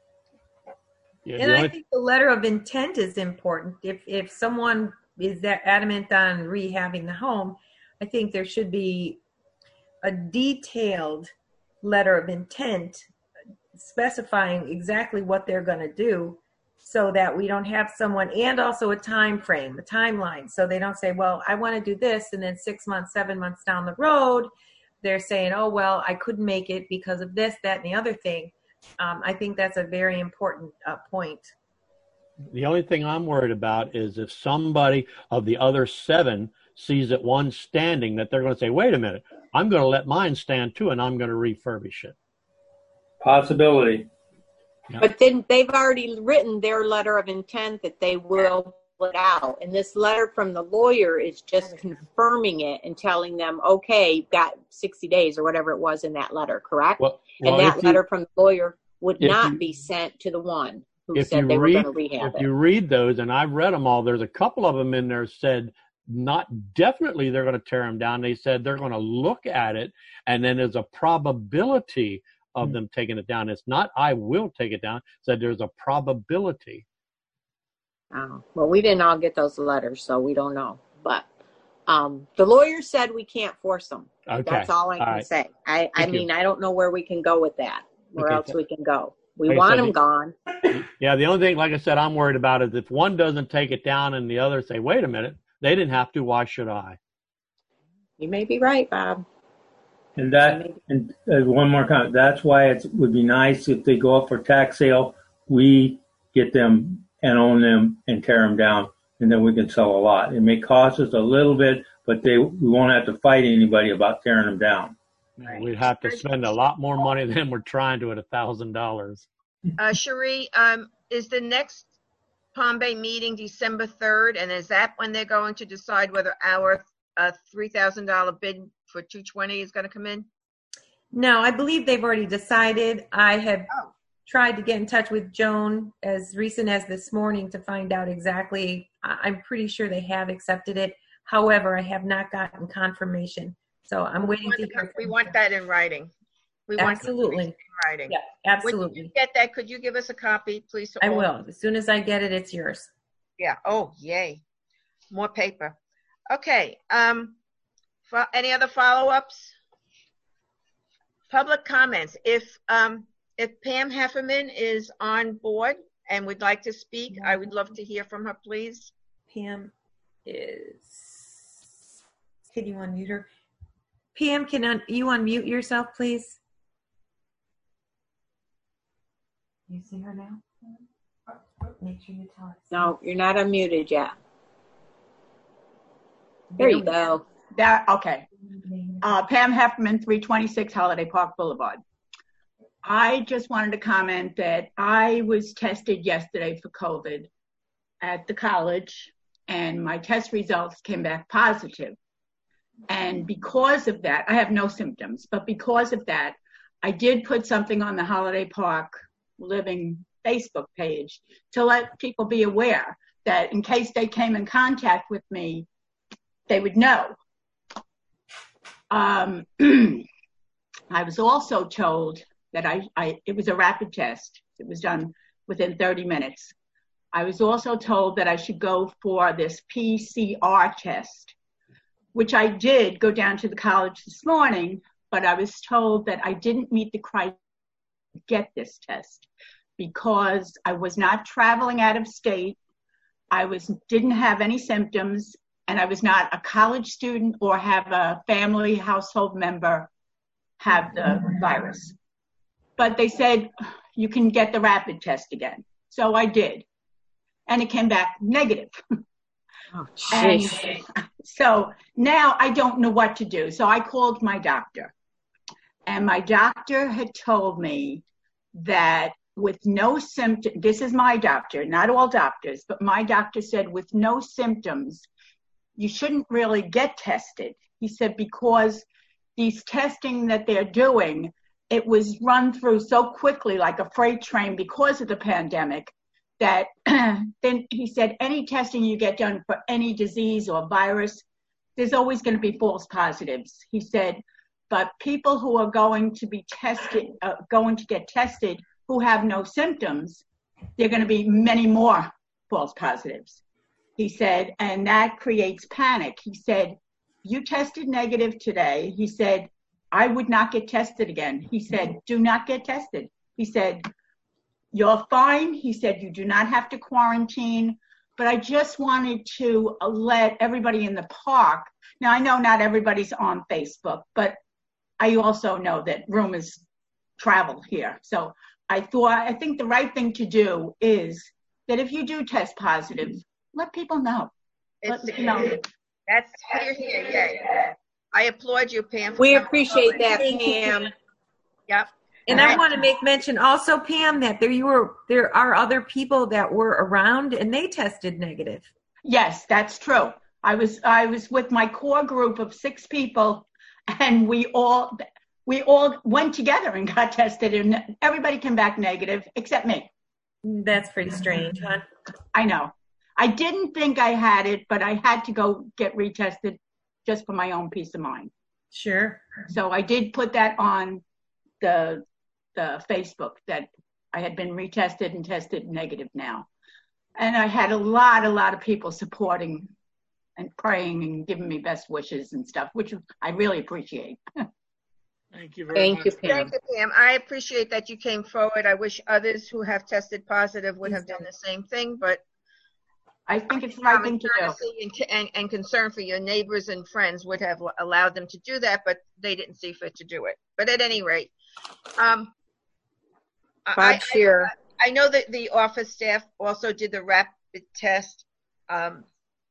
Yeah, and I think the letter of intent is important. If someone is that adamant on rehabbing the home, I think there should be a detailed letter of intent specifying exactly what they're going to do, so that we don't have someone, and also a time frame, a timeline, so they don't say, well, I want to do this, and then 6 months, 7 months down the road, they're saying, oh, well, I couldn't make it because of this, that, and the other thing. I think that's a very important point. The only thing I'm worried about is if somebody of the other 7 sees that one standing, that they're going to say, wait a minute, I'm going to let mine stand too, and I'm going to refurbish it. Possibility. Yeah. But then they've already written their letter of intent that they will pull it out. And this letter from the lawyer is just confirming it and telling them, okay, you've got 60 days or whatever it was in that letter, correct? And that letter from the lawyer would not be sent to the one who said they were going to rehab it. If you read those, and I've read them all, there's a couple of them in there said not definitely they're going to tear them down. They said they're going to look at it, and then there's a probability of them taking it down. It's not I will take it down. Said there's a probability. Oh, well, we didn't all get those letters, so we don't know. But the lawyer said we can't force them. Okay. That's all I can say. I mean, I don't know where we can go with that. Where else we can go? We want them gone. Yeah, the only thing, like I said, I'm worried about is if one doesn't take it down and the other say, wait a minute, they didn't have to, why should I? You may be right, Bob. And one more comment. That's why it would be nice if they go up for tax sale, we get them and own them and tear them down, and then we can sell a lot. It may cost us a little bit, but we won't have to fight anybody about tearing them down. We'd have to spend a lot more money than we're trying to at $1,000. Cherie, is the next Palm Bay meeting December 3rd, and is that when they're going to decide whether our $3,000 bid for 220 is going to come in? No, I believe they've already decided. I have tried to get in touch with Joan as recent as this morning to find out exactly. I'm pretty sure they have accepted it. However, I have not gotten confirmation. So I'm waiting to hear. We want that in writing. Absolutely. In writing. Yeah, absolutely. When you get that, could you give us a copy, please? I will. As soon as I get it, it's yours. Yeah. Oh, yay. More paper. Okay. Any other follow-ups? Public comments. If Pam Hefferman is on board and would like to speak, I would love to hear from her, please. Pam is. Can you unmute her? Pam, can you unmute yourself, please? You see her now? Make sure you tell us. No, you're not unmuted yet. There you go. Okay. Pam Hefferman, 326 Holiday Park Boulevard. I just wanted to comment that I was tested yesterday for COVID at the college, and my test results came back positive. And because of that, I have no symptoms, but because of that, I did put something on the Holiday Park Living Facebook page to let people be aware that in case they came in contact with me, they would know. I was also told that it was a rapid test. It was done within 30 minutes. I was also told that I should go for this PCR test, which I did go down to the college this morning, but I was told that I didn't meet the criteria to get this test because I was not traveling out of state, didn't have any symptoms, and I was not a college student or have a family household member have the virus. But they said, you can get the rapid test again. So I did. And it came back negative. Oh, jeez. So now I don't know what to do. So I called my doctor. And my doctor had told me that with no symptoms, this is my doctor, not all doctors, but my doctor said with no symptoms, you shouldn't really get tested. He said, because these testing that they're doing, it was run through so quickly like a freight train because of the pandemic that then he said, any testing you get done for any disease or virus, there's always going to be false positives. He said, but people who are going to be tested, get tested who have no symptoms, there are going to be many more false positives. He said, and that creates panic. He said, you tested negative today. He said, I would not get tested again. He said, do not get tested. He said, you're fine. He said, you do not have to quarantine. But I just wanted to let everybody in the park. Now, I know not everybody's on Facebook, but I also know that rumors travel here. So I think the right thing to do is that if you do test positive, let people know. That's here. Yeah. I applaud you, Pam. We appreciate that, Pam. Yep. And I want to make mention also, Pam, that there are other people that were around and they tested negative. Yes, that's true. I was with my core group of 6 people, and we all went together and got tested, and everybody came back negative except me. That's pretty strange, huh? I know. I didn't think I had it, but I had to go get retested just for my own peace of mind. Sure. So I did put that on the Facebook that I had been retested and tested negative now. And I had a lot of people supporting and praying and giving me best wishes and stuff, which I really appreciate. Thank you very much. Thank you, Pam. Thank you, Pam. I appreciate that you came forward. I wish others who have tested positive would have done the same thing, but I think it's the right thing to do. Courtesy and concern for your neighbors and friends would have allowed them to do that, but they didn't see fit to do it. But at any rate, Bob Shearer. I know that the office staff also did the rapid test. I'm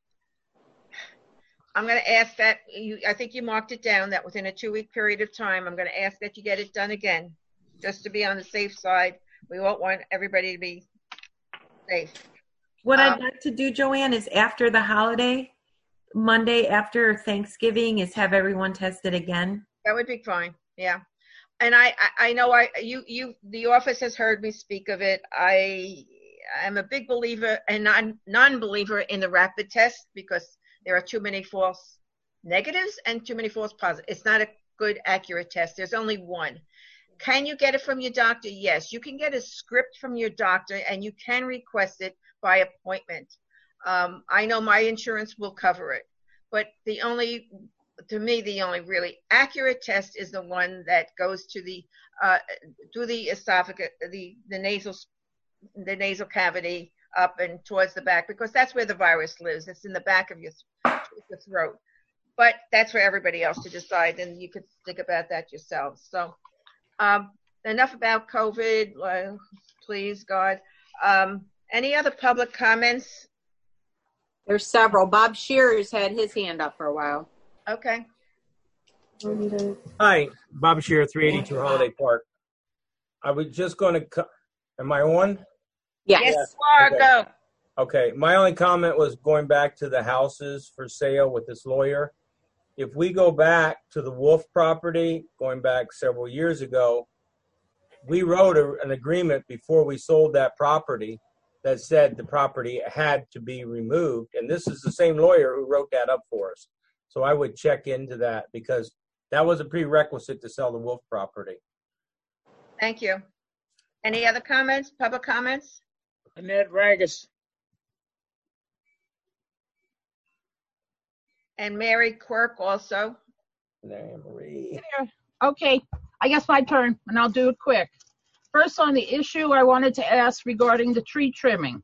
going to ask that I think you marked it down that within a 2-week period of time, I'm going to ask that you get it done again, just to be on the safe side. We won't want everybody to be safe. What I'd like to do, Joanne, is after the holiday, Monday after Thanksgiving, is have everyone tested again. That would be fine. Yeah. And I know the office has heard me speak of it. I am a big believer and non-believer in the rapid test because there are too many false negatives and too many false positives. It's not a good, accurate test. There's only one. Can you get it from your doctor? Yes. You can get a script from your doctor and you can request it by appointment. I know my insurance will cover it, but to me, the only really accurate test is the one that goes to through the esophagus, the nasal cavity up and towards the back, because that's where the virus lives. It's in the back of your throat. But that's for everybody else to decide, and you could think about that yourselves. So enough about COVID, please, God. Any other public comments? There's several. Bob Shearer's had his hand up for a while. Okay. Hi, Bob Shearer, 382 Holiday Park. I was just going to, am I on? Yes. Okay. Go. Okay, my only comment was going back to the houses for sale with this lawyer. If we go back to the Wolf property, going back several years ago, we wrote an agreement before we sold that property that said the property had to be removed. And this is the same lawyer who wrote that up for us. So I would check into that because that was a prerequisite to sell the Wolf property. Thank you. Any other comments, public comments? Annette Ragus. And Mary Quirk also. Marie. Okay, I guess my turn, and I'll do it quick. First, on the issue I wanted to ask regarding the tree trimming.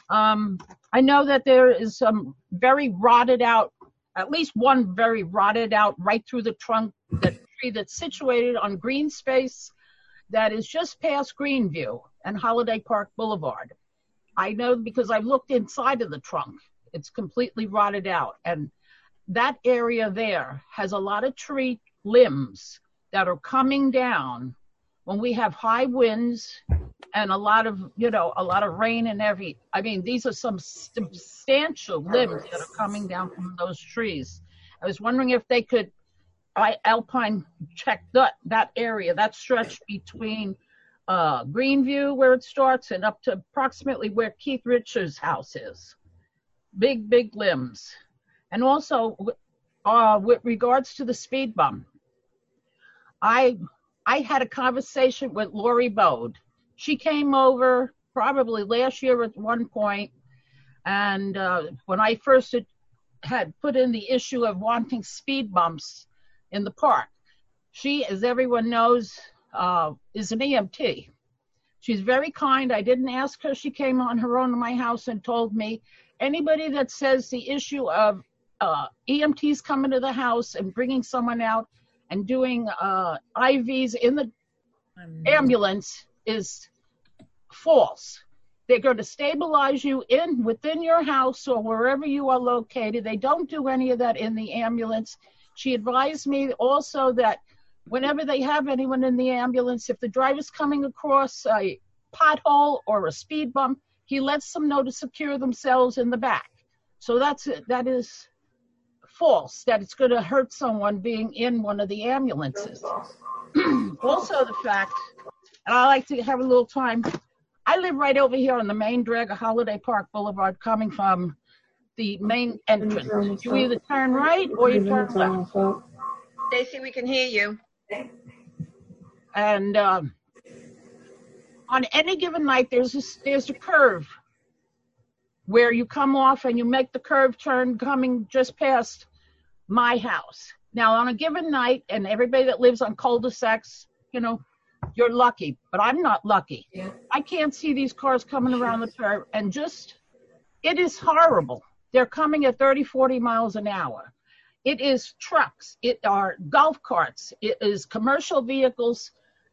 I know that there is some very rotted out, at least one very rotted out right through the trunk, that tree that's situated on green space that is just past Greenview and Holiday Park Boulevard. I know because I've looked inside of the trunk. It's completely rotted out. And that area there has a lot of tree limbs that are coming down when we have high winds and a lot of rain and these are some substantial limbs that are coming down from those trees. I was wondering if they could, Alpine, check that area, that stretch between Greenview where it starts and up to approximately where Keith Richards' house is. Big, big limbs. And also, with regards to the speed bump, I had a conversation with Lori Bode. She came over probably last year at one point, and when I first had put in the issue of wanting speed bumps in the park, she, as everyone knows, is an EMT. She's very kind. I didn't ask her. She came on her own to my house and told me, anybody that says the issue of EMTs coming to the house and bringing someone out and doing IVs in the ambulance is false. They're going to stabilize you within your house or wherever you are located. They don't do any of that in the ambulance. She advised me also that whenever they have anyone in the ambulance, if the driver's coming across a pothole or a speed bump, he lets them know to secure themselves in the back. So that is false, that it's going to hurt someone being in one of the ambulances. Also the fact, and I like to have a little time, I live right over here on the main drag of Holiday Park Boulevard coming from the main entrance. You either turn right or you turn left. Stacy, we can hear you. And on any given night, there's a curve where you come off and you make the curve turn coming just past my house. Now, on a given night, and everybody that lives on cul-de-sacs, you're lucky, but I'm not lucky. Yeah. I can't see these cars coming around the curve, and just It is horrible. They're coming at 30, 40 miles an hour. It is trucks. It are golf carts. It is commercial vehicles.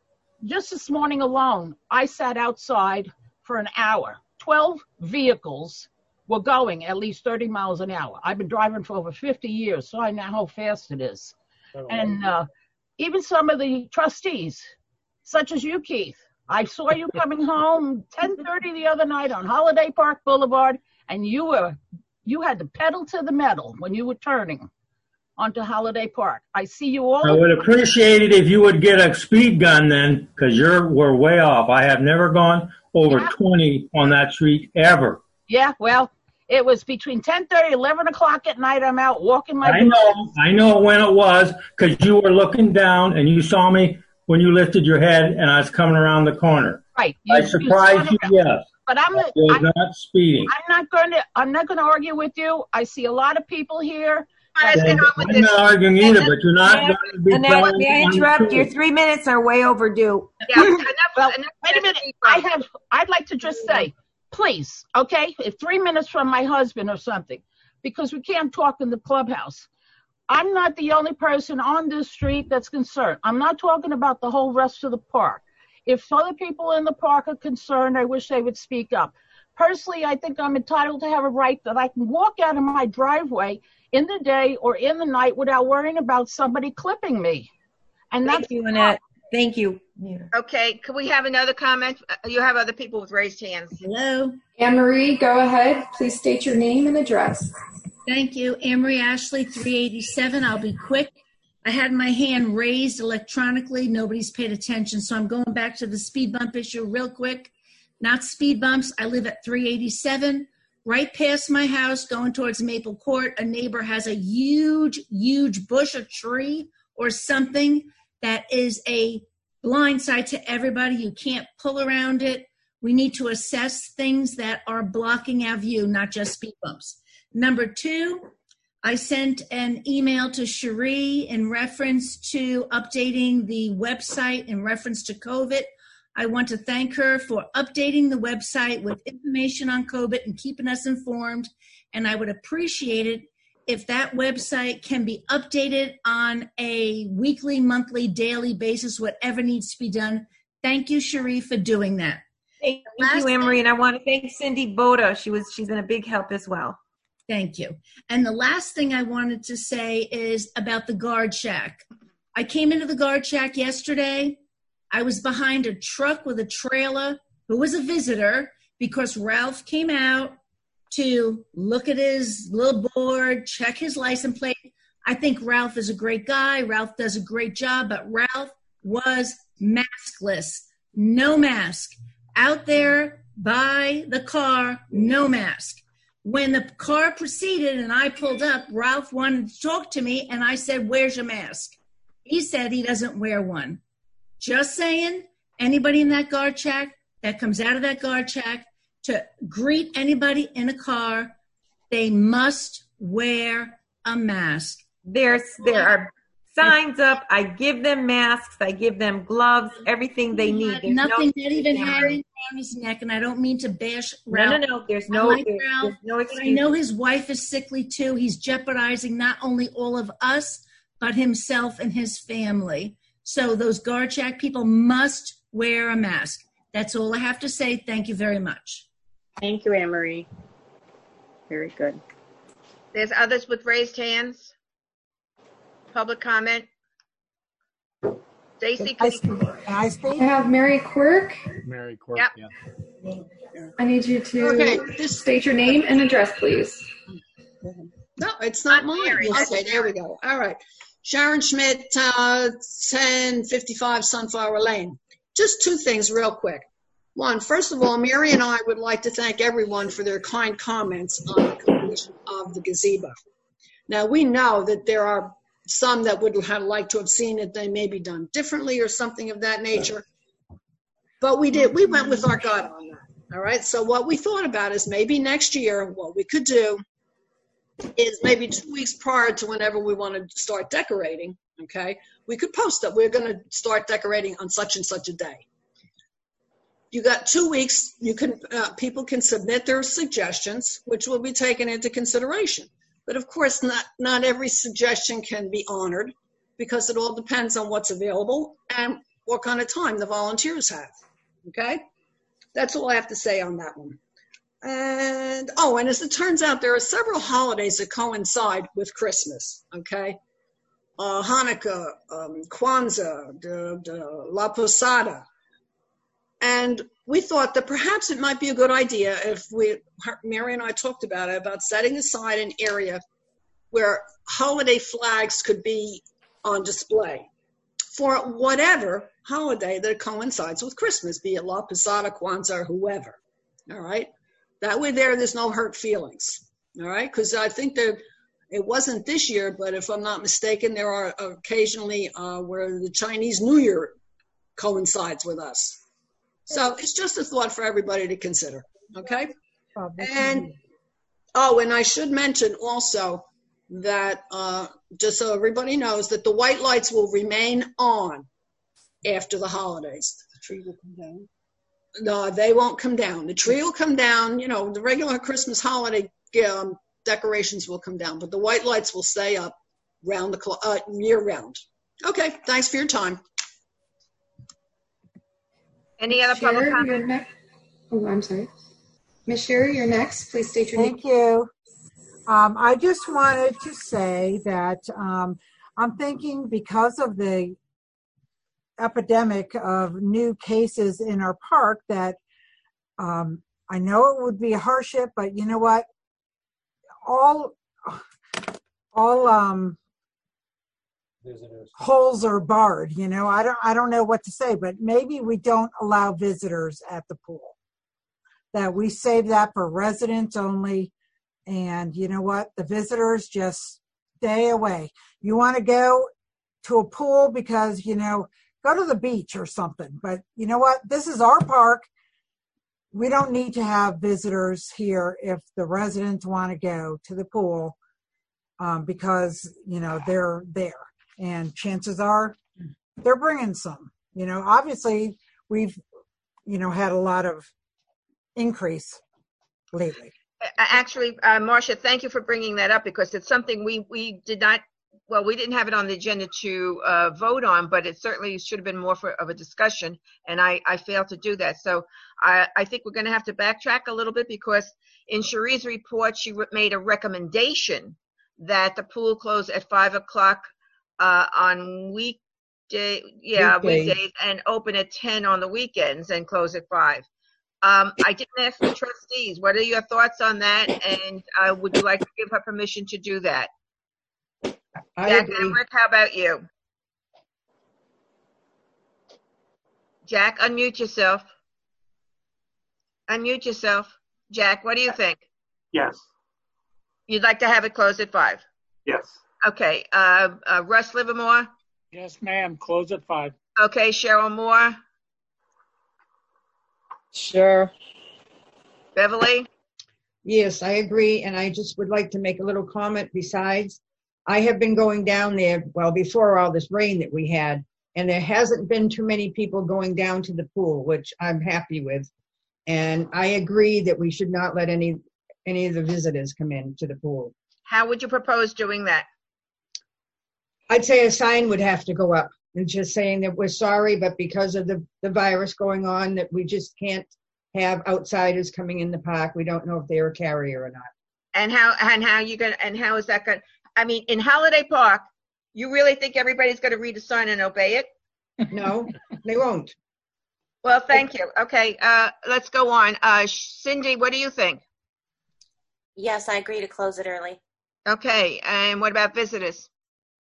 Just this morning alone, I sat outside for an hour. 12 vehicles were going at least 30 miles an hour. I've been driving for over 50 years, so I know how fast it is. And even some of the trustees, such as you, Keith, I saw you coming home 10:30 the other night on Holiday Park Boulevard, and you had the pedal to the metal when you were turning onto Holiday Park. I see you all. I would appreciate it if you would get a speed gun then, because we're way off. I have never gone over 20 on that street ever. Yeah, well, it was between 10:30, 11 o'clock at night. I'm out walking my dog. I know when it was, because you were looking down and you saw me when you lifted your head and I was coming around the corner. Right. I surprised you, yes. But I'm not speeding. I'm not going to argue with you. I see a lot of people here. I'm not arguing either, but you're not going to be Annette, may I interrupt? Your 3 minutes are way overdue. Yeah, well, wait a minute. I'd like to just say, please, okay, if 3 minutes from my husband or something, because we can't talk in the clubhouse. I'm not the only person on this street that's concerned. I'm not talking about the whole rest of the park. If other people in the park are concerned, I wish they would speak up. Personally, I think I'm entitled to have a right that I can walk out of my driveway in the day or in the night without worrying about somebody clipping me. And Thank you, Annette. Thank you. Okay, could we have another comment? You have other people with raised hands. Hello. Anne-Marie, go ahead. Please state your name and address. Thank you. Anne-Marie Ashley, 387. I'll be quick. I had my hand raised electronically. Nobody's paid attention, so I'm going back to the speed bump issue real quick. Not speed bumps. I live at 387. Right past my house, going towards Maple Court, a neighbor has a huge, huge bush, a tree, or something that is a blindside to everybody. You can't pull around it. We need to assess things that are blocking our view, not just speed bumps. Number two, I sent an email to Cherie in reference to updating the website in reference to COVID. I want to thank her for updating the website with information on COVID and keeping us informed. And I would appreciate it if that website can be updated on a weekly, monthly, daily basis, whatever needs to be done. Thank you, Cherie, for doing that. Thank you, Anne-Marie, and I want to thank Cindy Boda. She's been a big help as well. Thank you. And the last thing I wanted to say is about the guard shack. I came into the guard shack yesterday. I was behind a truck with a trailer who was a visitor because Ralph came out to look at his little board, check his license plate. I think Ralph is a great guy. Ralph does a great job, but Ralph was maskless, no mask. Out there by the car, no mask. When the car proceeded and I pulled up, Ralph wanted to talk to me, and I said, "Where's your mask?" He said he doesn't wear one. Just saying, anybody in that guard shack that comes out of that guard shack to greet anybody in a car, they must wear a mask. There are signs up. I give them masks. I give them gloves, everything they need. There's nothing that even hanging around his neck, and I don't mean to bash Ralph. No. There's no excuse. I know his wife is sickly too. He's jeopardizing not only all of us, but himself and his family. So those guard shack people must wear a mask. That's all I have to say. Thank you very much. Thank you, Anne-Marie. Very good. There's others with raised hands. Public comment. Stacy, can I speak? I have Mary Quirk. Mary Quirk, yep. Yeah. I need you to state your name and address, please. No, it's not mine. Okay, there we go. All right. Sharon Schmidt, 1055 Sunflower Lane. Just two things real quick. One, first of all, Mary and I would like to thank everyone for their kind comments on the completion of the gazebo. Now, we know that there are some that would have liked to have seen it, they may be done differently or something of that nature. But we went with our gut on that. All right. So what we thought about is maybe next year, what we could do is maybe 2 weeks prior to whenever we want to start decorating, okay, we could post that we're going to start decorating on such and such a day. You got 2 weeks. You can people can submit their suggestions, which will be taken into consideration. But of course, not every suggestion can be honored because it all depends on what's available and what kind of time the volunteers have. Okay, that's all I have to say on that one. And as it turns out, there are several holidays that coincide with Christmas. Okay, Hanukkah, Kwanzaa, La Posada. And we thought that perhaps it might be a good idea if Mary and I talked about setting aside an area where holiday flags could be on display for whatever holiday that coincides with Christmas, be it La Posada, Kwanzaa, or whoever. All right. That way there's no hurt feelings. All right. Because I think that it wasn't this year, but if I'm not mistaken, there are occasionally where the Chinese New Year coincides with us. So it's just a thought for everybody to consider, okay? And I should mention also that, just so everybody knows, that the white lights will remain on after the holidays. The tree will come down? No, they won't come down. The tree will come down, the regular Christmas holiday decorations will come down, but the white lights will stay up year round. Okay, thanks for your time. Any other public comment? Oh, I'm sorry. Ms. Sherry, you're next. Please state your name. Thank you. I just wanted to say that I'm thinking because of the epidemic of new cases in our park that I know it would be a hardship, but you know what? All visitors. Holes are barred. I don't know what to say, but maybe we don't allow visitors at the pool. That we save that for residents only. And you know what? The visitors just stay away. You want to go to a pool because, go to the beach or something. But you know what? This is our park. We don't need to have visitors here if the residents want to go to the pool because, they're there. And chances are they're bringing some. Obviously we've, had a lot of increase lately. Actually, Marcia, thank you for bringing that up because it's something we did not, we didn't have it on the agenda to vote on, but it certainly should have been more of a discussion, and I failed to do that. So I think we're going to have to backtrack a little bit because in Cherie's report, she made a recommendation that the pool close at 5 o'clock on weekdays and open at 10 on the weekends and close at 5. I didn't ask the trustees. What are your thoughts on that? And would you like to give her permission to do that? Jack Emmerich, how about you? Jack, unmute yourself. Unmute yourself. Jack, what do you think? Yes. You'd like to have it closed at 5? Yes. Okay. Russ Livermore? Yes, ma'am. Close at 5. Okay. Cheryl Moore? Sure. Beverly? Yes, I agree. And I just would like to make a little comment besides. I have been going down there, before all this rain that we had, and there hasn't been too many people going down to the pool, which I'm happy with. And I agree that we should not let any of the visitors come in to the pool. How would you propose doing that? I'd say a sign would have to go up and just saying that we're sorry, but because of the virus going on, that we just can't have outsiders coming in the park. We don't know if they're a carrier or not. And how is that going? I mean, in Holiday Park, you really think everybody's going to read a sign and obey it? No, they won't. Well, thank you. Okay, let's go on. Cindy, what do you think? Yes, I agree to close it early. Okay, and what about visitors?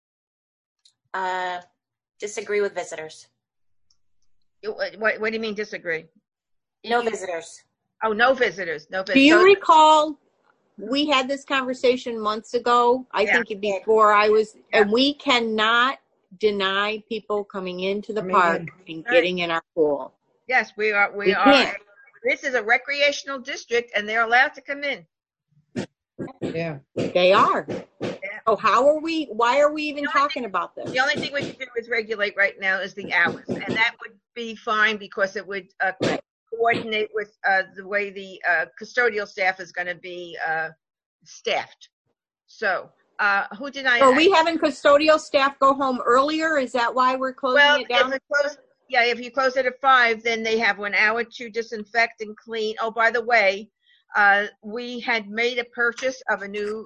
Disagree with visitors. What do you mean disagree? No visitors. Oh, no visitors. No visitors. Do you recall we had this conversation months ago? I think before I was, and we cannot deny people coming into the park and getting in our pool. Yes, we are. We are. Can't. This is a recreational district, and they're allowed to come in. Yeah, they are. Yeah. Oh, why are we even talking about this? The only thing we can do is regulate right now is the hours, and that would be fine because it would coordinate with the way the custodial staff is going to be staffed. So, who did I? Are we having custodial staff go home earlier? Is that why we're closing it down? If you close it at 5, then they have 1 hour to disinfect and clean. Oh, by the way, we had made a purchase of a new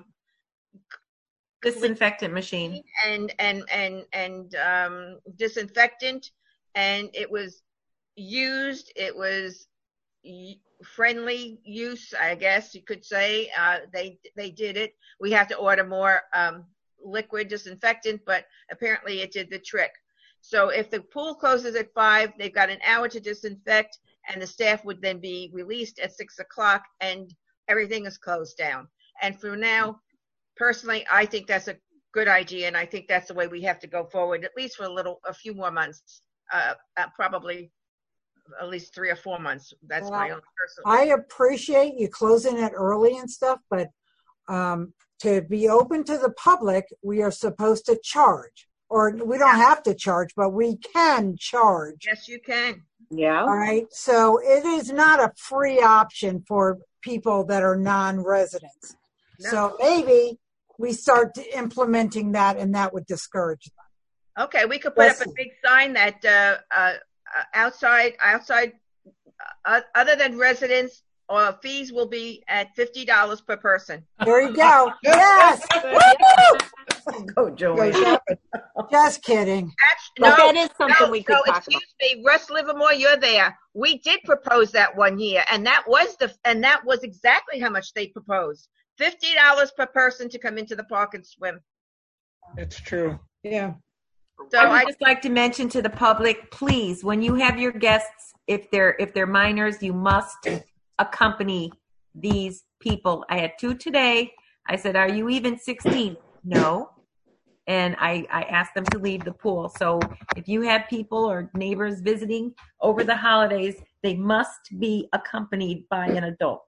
disinfectant machine and disinfectant, and it was used. It was friendly use, I guess you could say. They did it. We have to order more liquid disinfectant, but apparently it did the trick. So if the pool closes at 5, they've got 1 hour to disinfect, and the staff would then be released at 6 o'clock, and everything is closed down. And for now, personally, I think that's a good idea, and I think that's the way we have to go forward, at least for a few more months, probably at least 3 or 4 months. That's my own personal. I appreciate you closing it early and stuff, but to be open to the public, we are supposed to charge. Or we don't have to charge, but we can charge. Yes, you can. Yeah. All right. So it is not a free option for people that are non-residents. No. So maybe we start implementing that, and that would discourage them. Okay, we could put up a big sign that outside, other than residents, fees will be at $50 per person. There you go. Yes. Go, Joey. Just kidding. But that is something we could talk about. Excuse me, Russ Livermore, you're there. We did propose that one year, and that was exactly how much they proposed. $50 per person to come into the park and swim. It's true. Yeah. So I would just like to mention to the public, please, when you have your guests, if they're minors, you must accompany these people. I had 2 today. I said, "Are you even 16?" No. And I asked them to leave the pool. So if you have people or neighbors visiting over the holidays, they must be accompanied by an adult.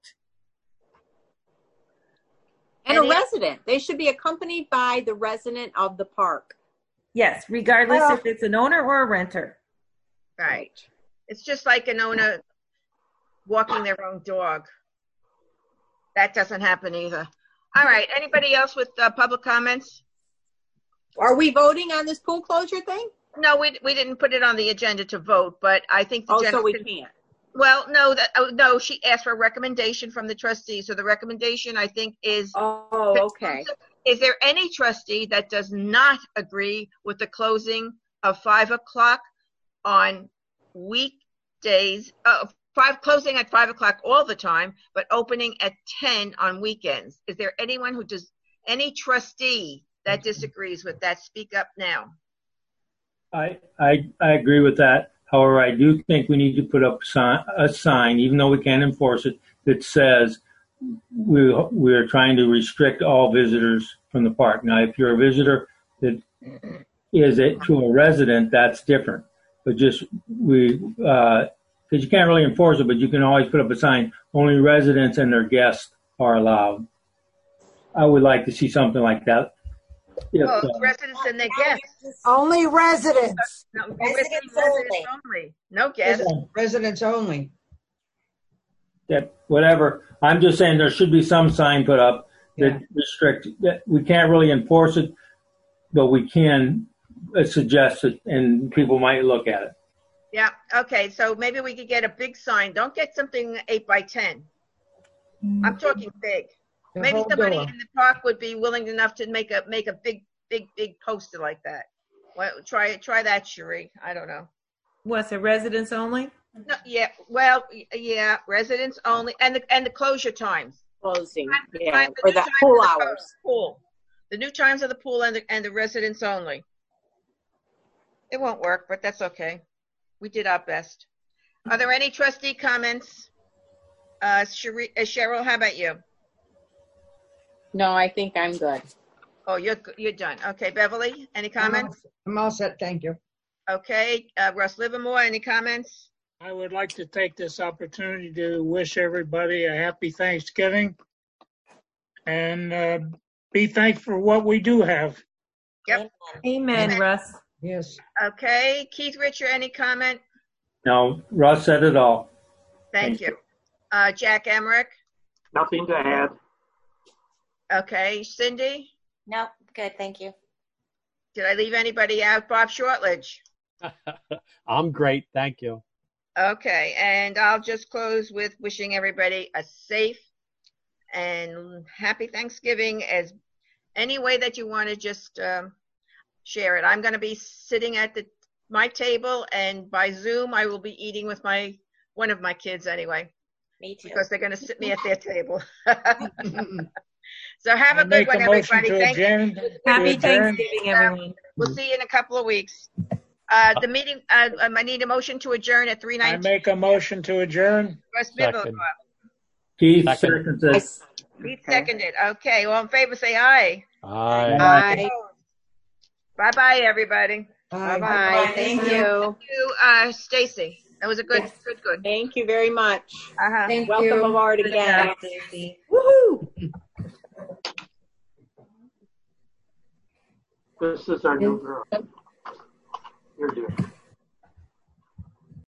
And a resident. They should be accompanied by the resident of the park. Yes, regardless if it's an owner or a renter. Right. It's just like an owner walking their own dog. That doesn't happen either. All right. Anybody else with public comments? Are we voting on this pool closure thing? No, we didn't put it on the agenda to vote, but I think the so we can't. Well, no, she asked for a recommendation from the trustee. So the recommendation, I think, is okay. Is there any trustee that does not agree with the closing of 5 o'clock on weekdays, closing at 5 o'clock all the time, but opening at 10 on weekends? Is there anyone any trustee that disagrees with that? Speak up now. I agree with that. However, I do think we need to put up a sign, even though we can't enforce it, that says we are trying to restrict all visitors from the park. Now, if you're a visitor that is it to a resident, that's different. But just because you can't really enforce it, but you can always put up a sign: only residents and their guests are allowed. I would like to see something like that. Residents and their guests. Only residents. No, residents only. No guests. Residents only. Yeah, whatever. I'm just saying there should be some sign put up that restrict. That we can't really enforce it, but we can suggest it, and people might look at it. Yeah. Okay. So maybe we could get a big sign. Don't get something 8 by 10. I'm talking big. Maybe somebody in the park would be willing enough to make a big poster like that. Well, try that, Cherie. I don't know. What's it, residents only? No, yeah. Well, yeah, residents only, and the closure times. Closing, for the pool hours. Pool. The new times of the pool and the residents only. It won't work, but that's okay. We did our best. Are there any trustee comments? Cheryl, how about you? No, I think I'm good. Oh, you're done. Okay, Beverly, any comments? I'm all set, thank you. Okay, Russ Livermore, any comments? I would like to take this opportunity to wish everybody a happy Thanksgiving and be thankful for what we do have. Yep. Amen, Russ. Yes. Okay, Keith Richard, any comment? No, Russ said it all. Thank you. Jack Emmerich? Nothing to add. Okay. Cindy? Nope, good, thank you. Did I leave anybody out? Bob Shortledge? I'm great. Thank you. Okay, and I'll just close with wishing everybody a safe and happy Thanksgiving, as any way that you want to just share it. I'm going to be sitting at my table, and by Zoom I will be eating with one of my kids anyway. Me too. Because they're going to sit me at their table. So have a good Make one, a motion everybody. to Thank adjourn. you. Happy To adjourn. Thanksgiving, everyone. We'll see you in a couple of weeks. The meeting, I need a motion to adjourn at I 3:19. make a motion to adjourn. Russ Bibble. Second. Keith Second. seconds it. Pete seconded. Okay, all in favor, say aye. Aye. Bye. Bye-bye, everybody. Bye-bye. Thank you. Thank you, Stacy. That was a good. Thank you very much. Thank Welcome you. aboard Good again. job, Stacy. Woohoo! This is our new girl.